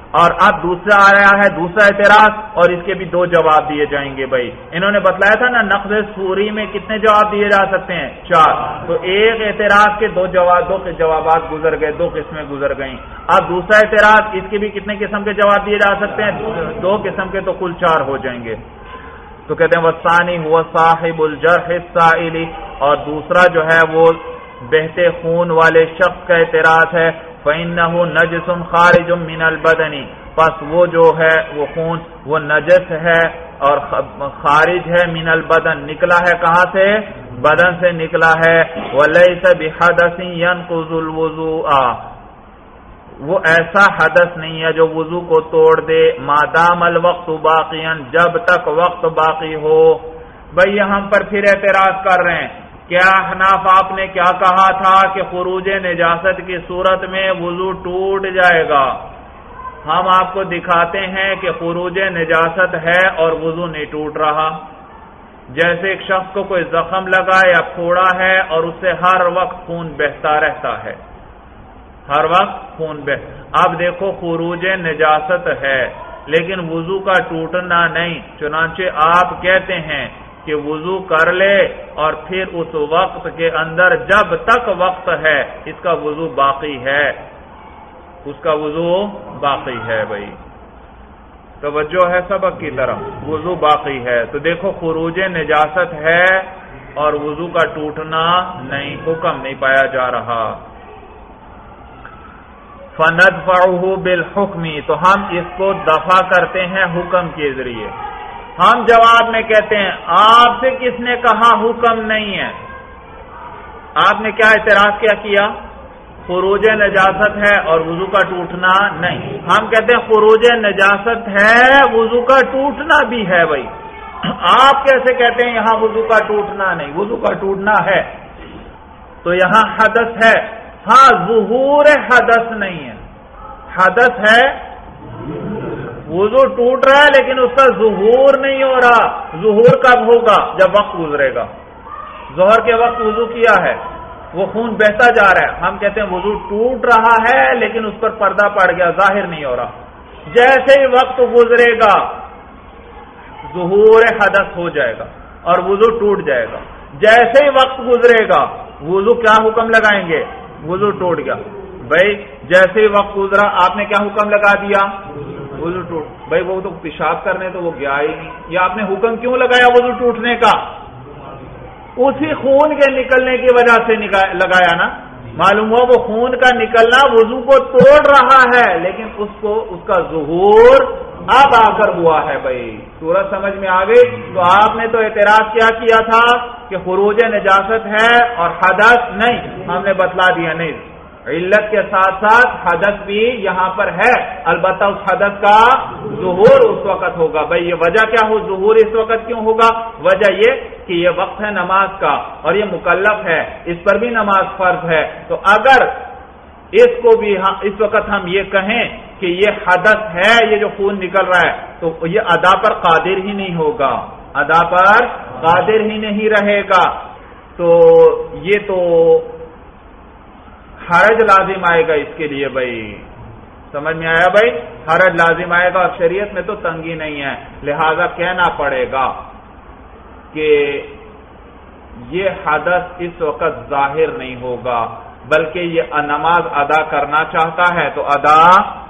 اور اب دوسرا آ رہا ہے دوسرا اعتراض، اور اس کے بھی دو جواب دیے جائیں گے بھائی. انہوں نے بتلایا تھا نا نقض صوری میں کتنے جواب دیے جا سکتے ہیں؟ 4. تو ایک اعتراض کے دو جوابات گزر گئے، 2 قسمیں گزر گئیں. اب دوسرا اعتراض، اس کے بھی کتنے قسم کے جواب دیے جا سکتے ہیں؟ 2 قسم کے، تو کل 4 ہو جائیں گے. تو کہتے ہیں وَالثَّانِي هُوَ صَاحِبُ الْجَرْحِ السَّائِلِ، اور دوسرا جو ہے وہ بہتے خون والے شخص کا اعتراض ہے. فَإِنَّهُ نَجْسٌ خَارِجٌ مِنَ الْبَدَنِ، پس وہ جو ہے وہ خون وہ نجس ہے اور خارج ہے، من البدن نکلا ہے، کہاں سے؟ بدن سے نکلا ہے. وَلَيْسَ بِحَدَثٍ يَنْقُضُ الْوُضُوءَ، وہ ایسا حدث نہیں ہے جو وضو کو توڑ دے. مادام الوقت باقیاً، جب تک وقت باقی ہو. بھئی یہاں پر پھر اعتراض کر رہے ہیں. کیا احناف آپ نے کیا کہا تھا کہ خروج نجاست کی صورت میں وضو ٹوٹ جائے گا؟ ہم آپ کو دکھاتے ہیں کہ خروج نجاست ہے اور وضو نہیں ٹوٹ رہا. جیسے ایک شخص کو کوئی زخم لگا یا پھوڑا ہے اور اس سے ہر وقت خون بہتا رہتا ہے، ہر وقت خون اب دیکھو خروج نجاست ہے لیکن وضو کا ٹوٹنا نہیں. چنانچہ آپ کہتے ہیں کہ وضو کر لے اور پھر اس وقت کے اندر جب تک وقت ہے اس کا وضو باقی ہے، اس کا وضو باقی ہے. بھائی توجہ ہے سبق کی طرف، وضو باقی ہے. تو دیکھو خروج نجاست ہے اور وضو کا ٹوٹنا نہیں، حکم نہیں پایا جا رہا. فَنَدْفَعُهُ بِالْحُكْمِ، تو ہم اس کو دفع کرتے ہیں حکم کے ذریعے. ہم جواب میں کہتے ہیں آپ سے کس نے کہا حکم نہیں ہے؟ آپ نے کیا اعتراض کیا؟ خروج نجاست ہے اور وضو کا ٹوٹنا نہیں. ہم کہتے ہیں خروج نجاست ہے، وضو کا ٹوٹنا بھی ہے. بھائی آپ کیسے کہتے ہیں یہاں وضو کا ٹوٹنا نہیں؟ وضو کا ٹوٹنا ہے. تو یہاں حدث ہے، ہاں ظہور حدث نہیں ہے. حدث ہے، وضو ٹوٹ رہا ہے لیکن اس کا ظہور نہیں ہو رہا. ظہور کب ہوگا؟ جب وقت گزرے گا. ظہر کے وقت وضو کیا ہے، وہ خون بہتا جا رہا ہے. ہم کہتے ہیں وضو ٹوٹ رہا ہے لیکن اس پر پردہ پڑ گیا، ظاہر نہیں ہو رہا. جیسے ہی وقت گزرے گا ظہور حدث ہو جائے گا اور وضو ٹوٹ جائے گا. جیسے ہی وقت گزرے گا وضو کیا حکم لگائیں گے؟ وضو ٹوٹ گیا. بھائی جیسے ہی وقت گزرا آپ نے کیا حکم لگا دیا؟ وضو ٹوٹ. بھائی وہ تو پیشاب کرنے تو وہ گیا ہی نہیں. یا آپ نے حکم کیوں لگایا وضو ٹوٹنے کا؟ اسی خون کے نکلنے کی وجہ سے لگایا نا. معلوم ہوا وہ خون کا نکلنا وضو کو توڑ رہا ہے لیکن اس کا ظہور اب آ کر ہوا ہے. بھائی صورت سمجھ میں آ گئی. تو آپ نے تو اعتراض کیا تھا کہ خروج نجاست ہے اور حدث نہیں. ہم نے بتلا دیا نہیں، علت کے ساتھ ساتھ حدث بھی یہاں پر ہے، البتہ اس حدث کا ظہور اس وقت ہوگا. بھائی یہ وجہ کیا ہو، ظہور اس وقت کیوں ہوگا؟ وجہ یہ کہ یہ وقت ہے نماز کا اور یہ مکلف ہے، اس پر بھی نماز فرض ہے. تو اگر اس کو بھی اس وقت ہم یہ کہیں کہ یہ حدث ہے، یہ جو خون نکل رہا ہے، تو یہ ادا پر قادر ہی نہیں ہوگا، ادا پر قادر ہی نہیں رہے گا. تو یہ تو حرج لازم آئے گا اس کے لیے. بھائی سمجھ میں آیا؟ بھائی حرج لازم آئے گا اور شریعت میں تو تنگی نہیں ہے، لہذا کہنا پڑے گا کہ یہ حدث اس وقت ظاہر نہیں ہوگا بلکہ یہ نماز ادا کرنا چاہتا ہے تو ادا.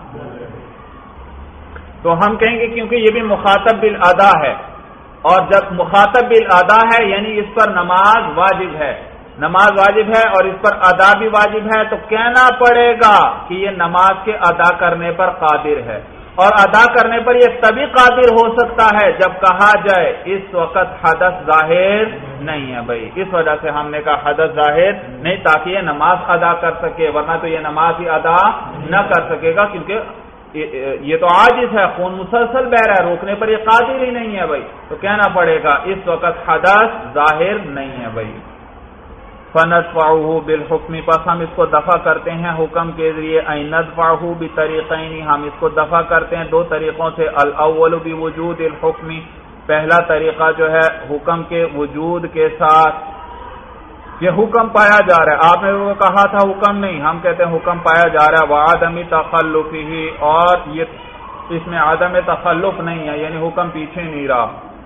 تو ہم کہیں گے کیونکہ یہ بھی مخاطب بالادا ہے، اور جب مخاطب بالادا ہے یعنی اس پر نماز واجب ہے، نماز واجب ہے اور اس پر ادا بھی واجب ہے، تو کہنا پڑے گا کہ یہ نماز کے ادا کرنے پر قادر ہے. اور ادا کرنے پر یہ تبھی قادر ہو سکتا ہے جب کہا جائے اس وقت حدث ظاہر نہیں ہے. بھائی اس وجہ سے ہم نے کہا حدث ظاہر نہیں تاکہ یہ نماز ادا کر سکے، ورنہ تو یہ نماز ہی ادا نہ کر سکے گا کیونکہ یہ تو عاجز ہے، خون مسلسل بہ رہا ہے، روکنے پر یہ قادر ہی نہیں ہے. بھائی تو کہنا پڑے گا اس وقت حدث ظاہر نہیں ہے. بھائی فَنَدْفَعُهُ بِالْحُكْمِ، پس ہم اس کو دفع کرتے ہیں حکم کے ذریعے. نَدْفَعُهُ بِطَرِيقَيْنِ، ہم اس کو دفع کرتے ہیں 2 طریقوں سے. الْأَوَّلُ بِوُجُودِ الْحُكْمِ، پہلا طریقہ جو ہے حکم کے وجود کے ساتھ، یہ حکم پایا جا رہا ہے. آپ نے کہا تھا حکم نہیں، ہم کہتے ہیں حکم پایا جا رہا ہے. وَعَدَمِ تَخَلُّفِهِ، اور یہ تو اس میں عدم تخلف نہیں ہے، یعنی حکم پیچھے نہیں رہا.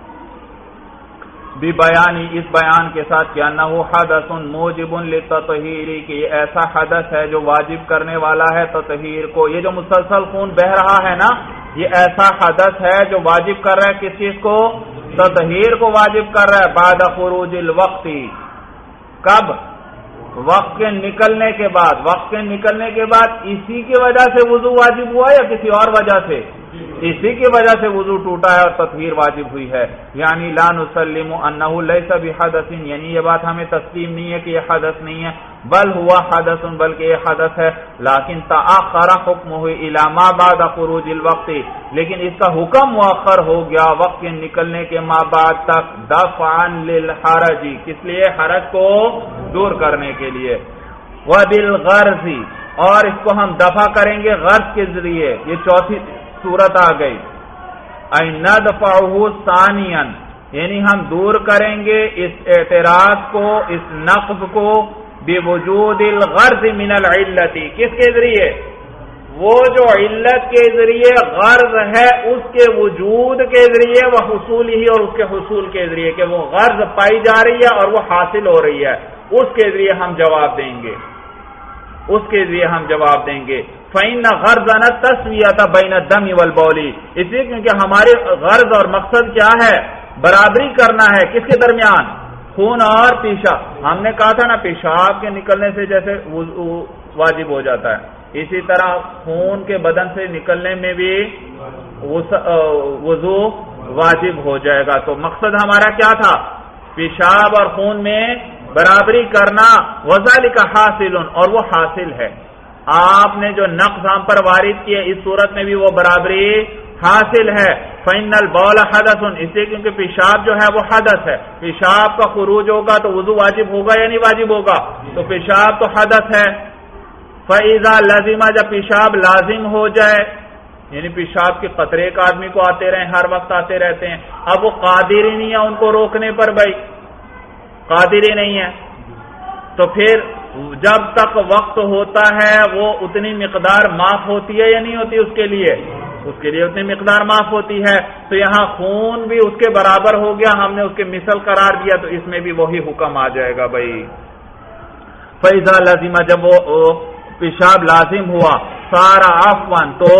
بیانی اس بیان کے ساتھ کہ انہ حدث موجب للتطہیر، کہ یہ ایسا حدث ہے جو واجب کرنے والا ہے تطہیر کو. یہ جو مسلسل خون بہ رہا ہے نا، یہ ایسا حدث ہے جو واجب کر رہا ہے کس چیز کو؟ تطہیر کو واجب کر رہا ہے. بعد خروج الوقت، کب؟ وقت کے نکلنے کے بعد. وقت کے نکلنے کے بعد اسی کی وجہ سے وضو واجب ہوا یا کسی اور وجہ سے؟ اسی کی وجہ سے وضو ٹوٹا ہے اور تطہیر واجب ہوئی ہے. یعنی لا نسلم انہ لیس بحدث، یعنی یہ بات ہمیں تسلیم نہیں ہے کہ یہ حدث نہیں ہے، بل ہوا حدث، بلکہ یہ حدث ہے. لیکن تاخر حکمہ الی ما بعد خروج الوقت، لیکن اس کا حکم مؤخر ہو گیا وقت کے نکلنے کے ما بعد تک، دفعا للحرج، کس لیے؟ حرج کو دور کرنے کے لیے. وبالغرض، اور اس کو ہم دفع کریں گے غرض کے ذریعے. یہ چوتھی صورت آ گئی. اَن ندفعہ ثانیا، یعنی ہم دور کریں گے اس اعتراض کو، اس نقض کو، بوجود الغرض من العلت، کس کے ذریعے؟ وہ جو علت کے ذریعے غرض ہے اس کے وجود کے ذریعے، وہ حصول ہی، اور اس کے حصول کے ذریعے، کہ وہ غرض پائی جا رہی ہے اور وہ حاصل ہو رہی ہے، اس کے ذریعے ہم جواب دیں گے. اس کے ذریعے ہم جواب دیں گے. فَإِنَّ غَرْضَنَا التَّسْوِيَةَ بَيْنَ الدَّمِ وَالْبَوْلِ، اس لیے کیونکہ ہمارے غرض اور مقصد کیا ہے؟ برابری کرنا ہے. کس کے درمیان؟ خون اور پیشاب. ہم نے کہا تھا نا پیشاب کے نکلنے سے جیسے واجب ہو جاتا ہے، اسی طرح خون کے بدن سے نکلنے میں بھی وضو واجب ہو جائے گا. تو مقصد ہمارا کیا تھا؟ پیشاب اور خون میں برابری کرنا. وذالک حاصل، اور وہ حاصل ہے. آپ نے جو نقض ہم پر وارد کیے اس صورت میں بھی وہ برابری حاصل ہے. فإن البول حدث، اس لیے کیونکہ پیشاب جو ہے وہ حدث ہے. پیشاب کا خروج ہوگا تو وضو واجب ہوگا یا نہیں واجب ہوگا؟ تو پیشاب تو حدث ہے. فإذا لازم، جب پیشاب لازم ہو جائے، یعنی پیشاب کے قطرے ایک آدمی کو آتے رہے، ہر وقت آتے رہتے ہیں، اب وہ قادر ہی نہیں ہے ان کو روکنے پر، بھائی قادر ہی نہیں ہے، تو پھر جب تک وقت ہوتا ہے وہ اتنی مقدار معاف ہوتی ہے یا نہیں ہوتی؟ اس کے لیے اتنی مقدار معاف ہوتی ہے. تو یہاں خون بھی اس کے برابر ہو گیا، ہم نے اس کے مثل قرار دیا، تو اس میں بھی وہی حکم آ جائے گا بھائی. فَإِذَا لَازِمَ، جب وہ پیشاب لازم ہوا، سارا عفواً، تو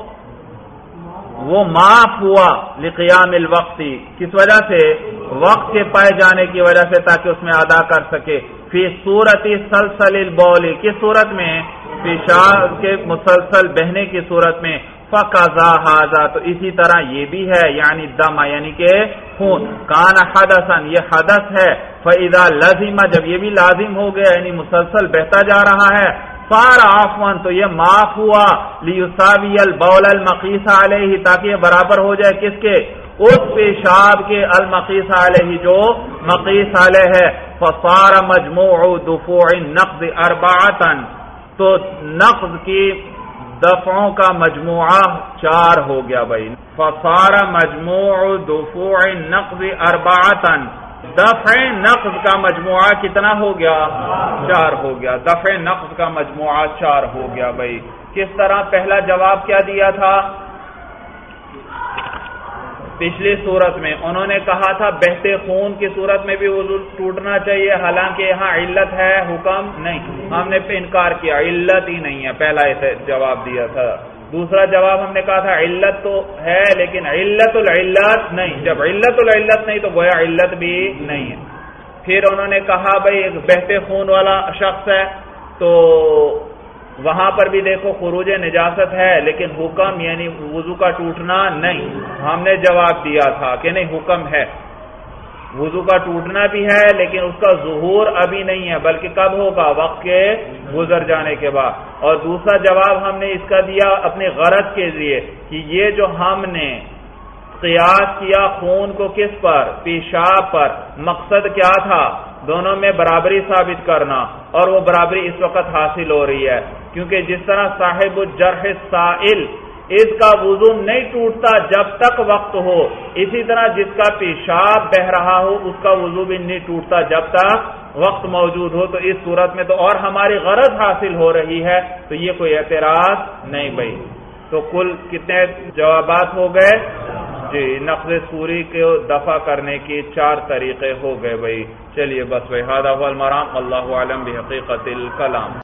وہ معاف ہوا، لقیام الوقت، کس وجہ سے؟ وقت کے پائے جانے کی وجہ سے، تاکہ اس میں ادا کر سکے. فی صورت سلسل البول، کس صورت میں؟ پیشاب کے مسلسل بہنے کی صورت میں. فقضا ھذا، تو اسی طرح یہ بھی ہے، یعنی دم، یعنی کہ خون. کان حدثا، یہ حدث ہے. فاذا لزم، جب یہ بھی لازم ہو گیا، یعنی مسلسل بہتا جا رہا ہے، صار عفوا، تو یہ معاف ہوا. لیساوی البول المقیس علیہ، تاکہ یہ برابر ہو جائے کس کے؟ اس پیشاب کے، المقیس علیہ، جو مقیس علیہ ہے. فصار مجموع دفوع النقض 4، تو نقض کی دفعوں کا مجموعہ 4 ہو گیا بھائی. فصار مجموع دفوع النقض 4، دفع نقض کا مجموعہ کتنا ہو گیا؟ 4 ہو گیا. دفع نقض کا مجموعہ 4 ہو گیا بھائی. کس طرح؟ پہلا جواب کیا دیا تھا پچھلی صورت میں؟ انہوں نے کہا تھا بہتے خون کی صورت میں بھی وضو ٹوٹنا چاہیے، حالانکہ یہاں علت ہے، حکم نہیں. ہم نے انکار کیا، علت ہی نہیں ہے، پہلا جواب دیا تھا. دوسرا جواب ہم نے کہا تھا علت تو ہے لیکن علت العلت نہیں. جب علت العلت نہیں تو گویا علت بھی نہیں ہے. پھر انہوں نے کہا بھائی ایک بہتے خون والا شخص ہے تو وہاں پر بھی دیکھو خروج نجاست ہے لیکن حکم یعنی وضو کا ٹوٹنا نہیں. ہم نے جواب دیا تھا کہ نہیں، حکم ہے، وضو کا ٹوٹنا بھی ہے لیکن اس کا ظہور ابھی نہیں ہے، بلکہ کب ہوگا؟ وقت کے گزر جانے کے بعد. اور دوسرا جواب ہم نے اس کا دیا اپنے غرض کے ذریعے کہ یہ جو ہم نے قیاس کیا خون کو کس پر؟ پیشاب پر. مقصد کیا تھا؟ دونوں میں برابری ثابت کرنا، اور وہ برابری اس وقت حاصل ہو رہی ہے، کیونکہ جس طرح صاحب الجرح السائل، اس کا وضو نہیں ٹوٹتا جب تک وقت ہو، اسی طرح جس کا پیشاب بہ رہا ہو اس کا وضو بھی نہیں ٹوٹتا جب تک وقت موجود ہو. تو اس صورت میں تو اور ہماری غرض حاصل ہو رہی ہے، تو یہ کوئی اعتراض نہیں بھائی. تو کل کتنے جوابات ہو گئے؟ جی، نقض صوری کو دفع کرنے کی 4 طریقے ہو گئے بھائی. چلیے بس بھائی، ھذا ھو المرام، اللہ اعلم بحقیقت الکلام.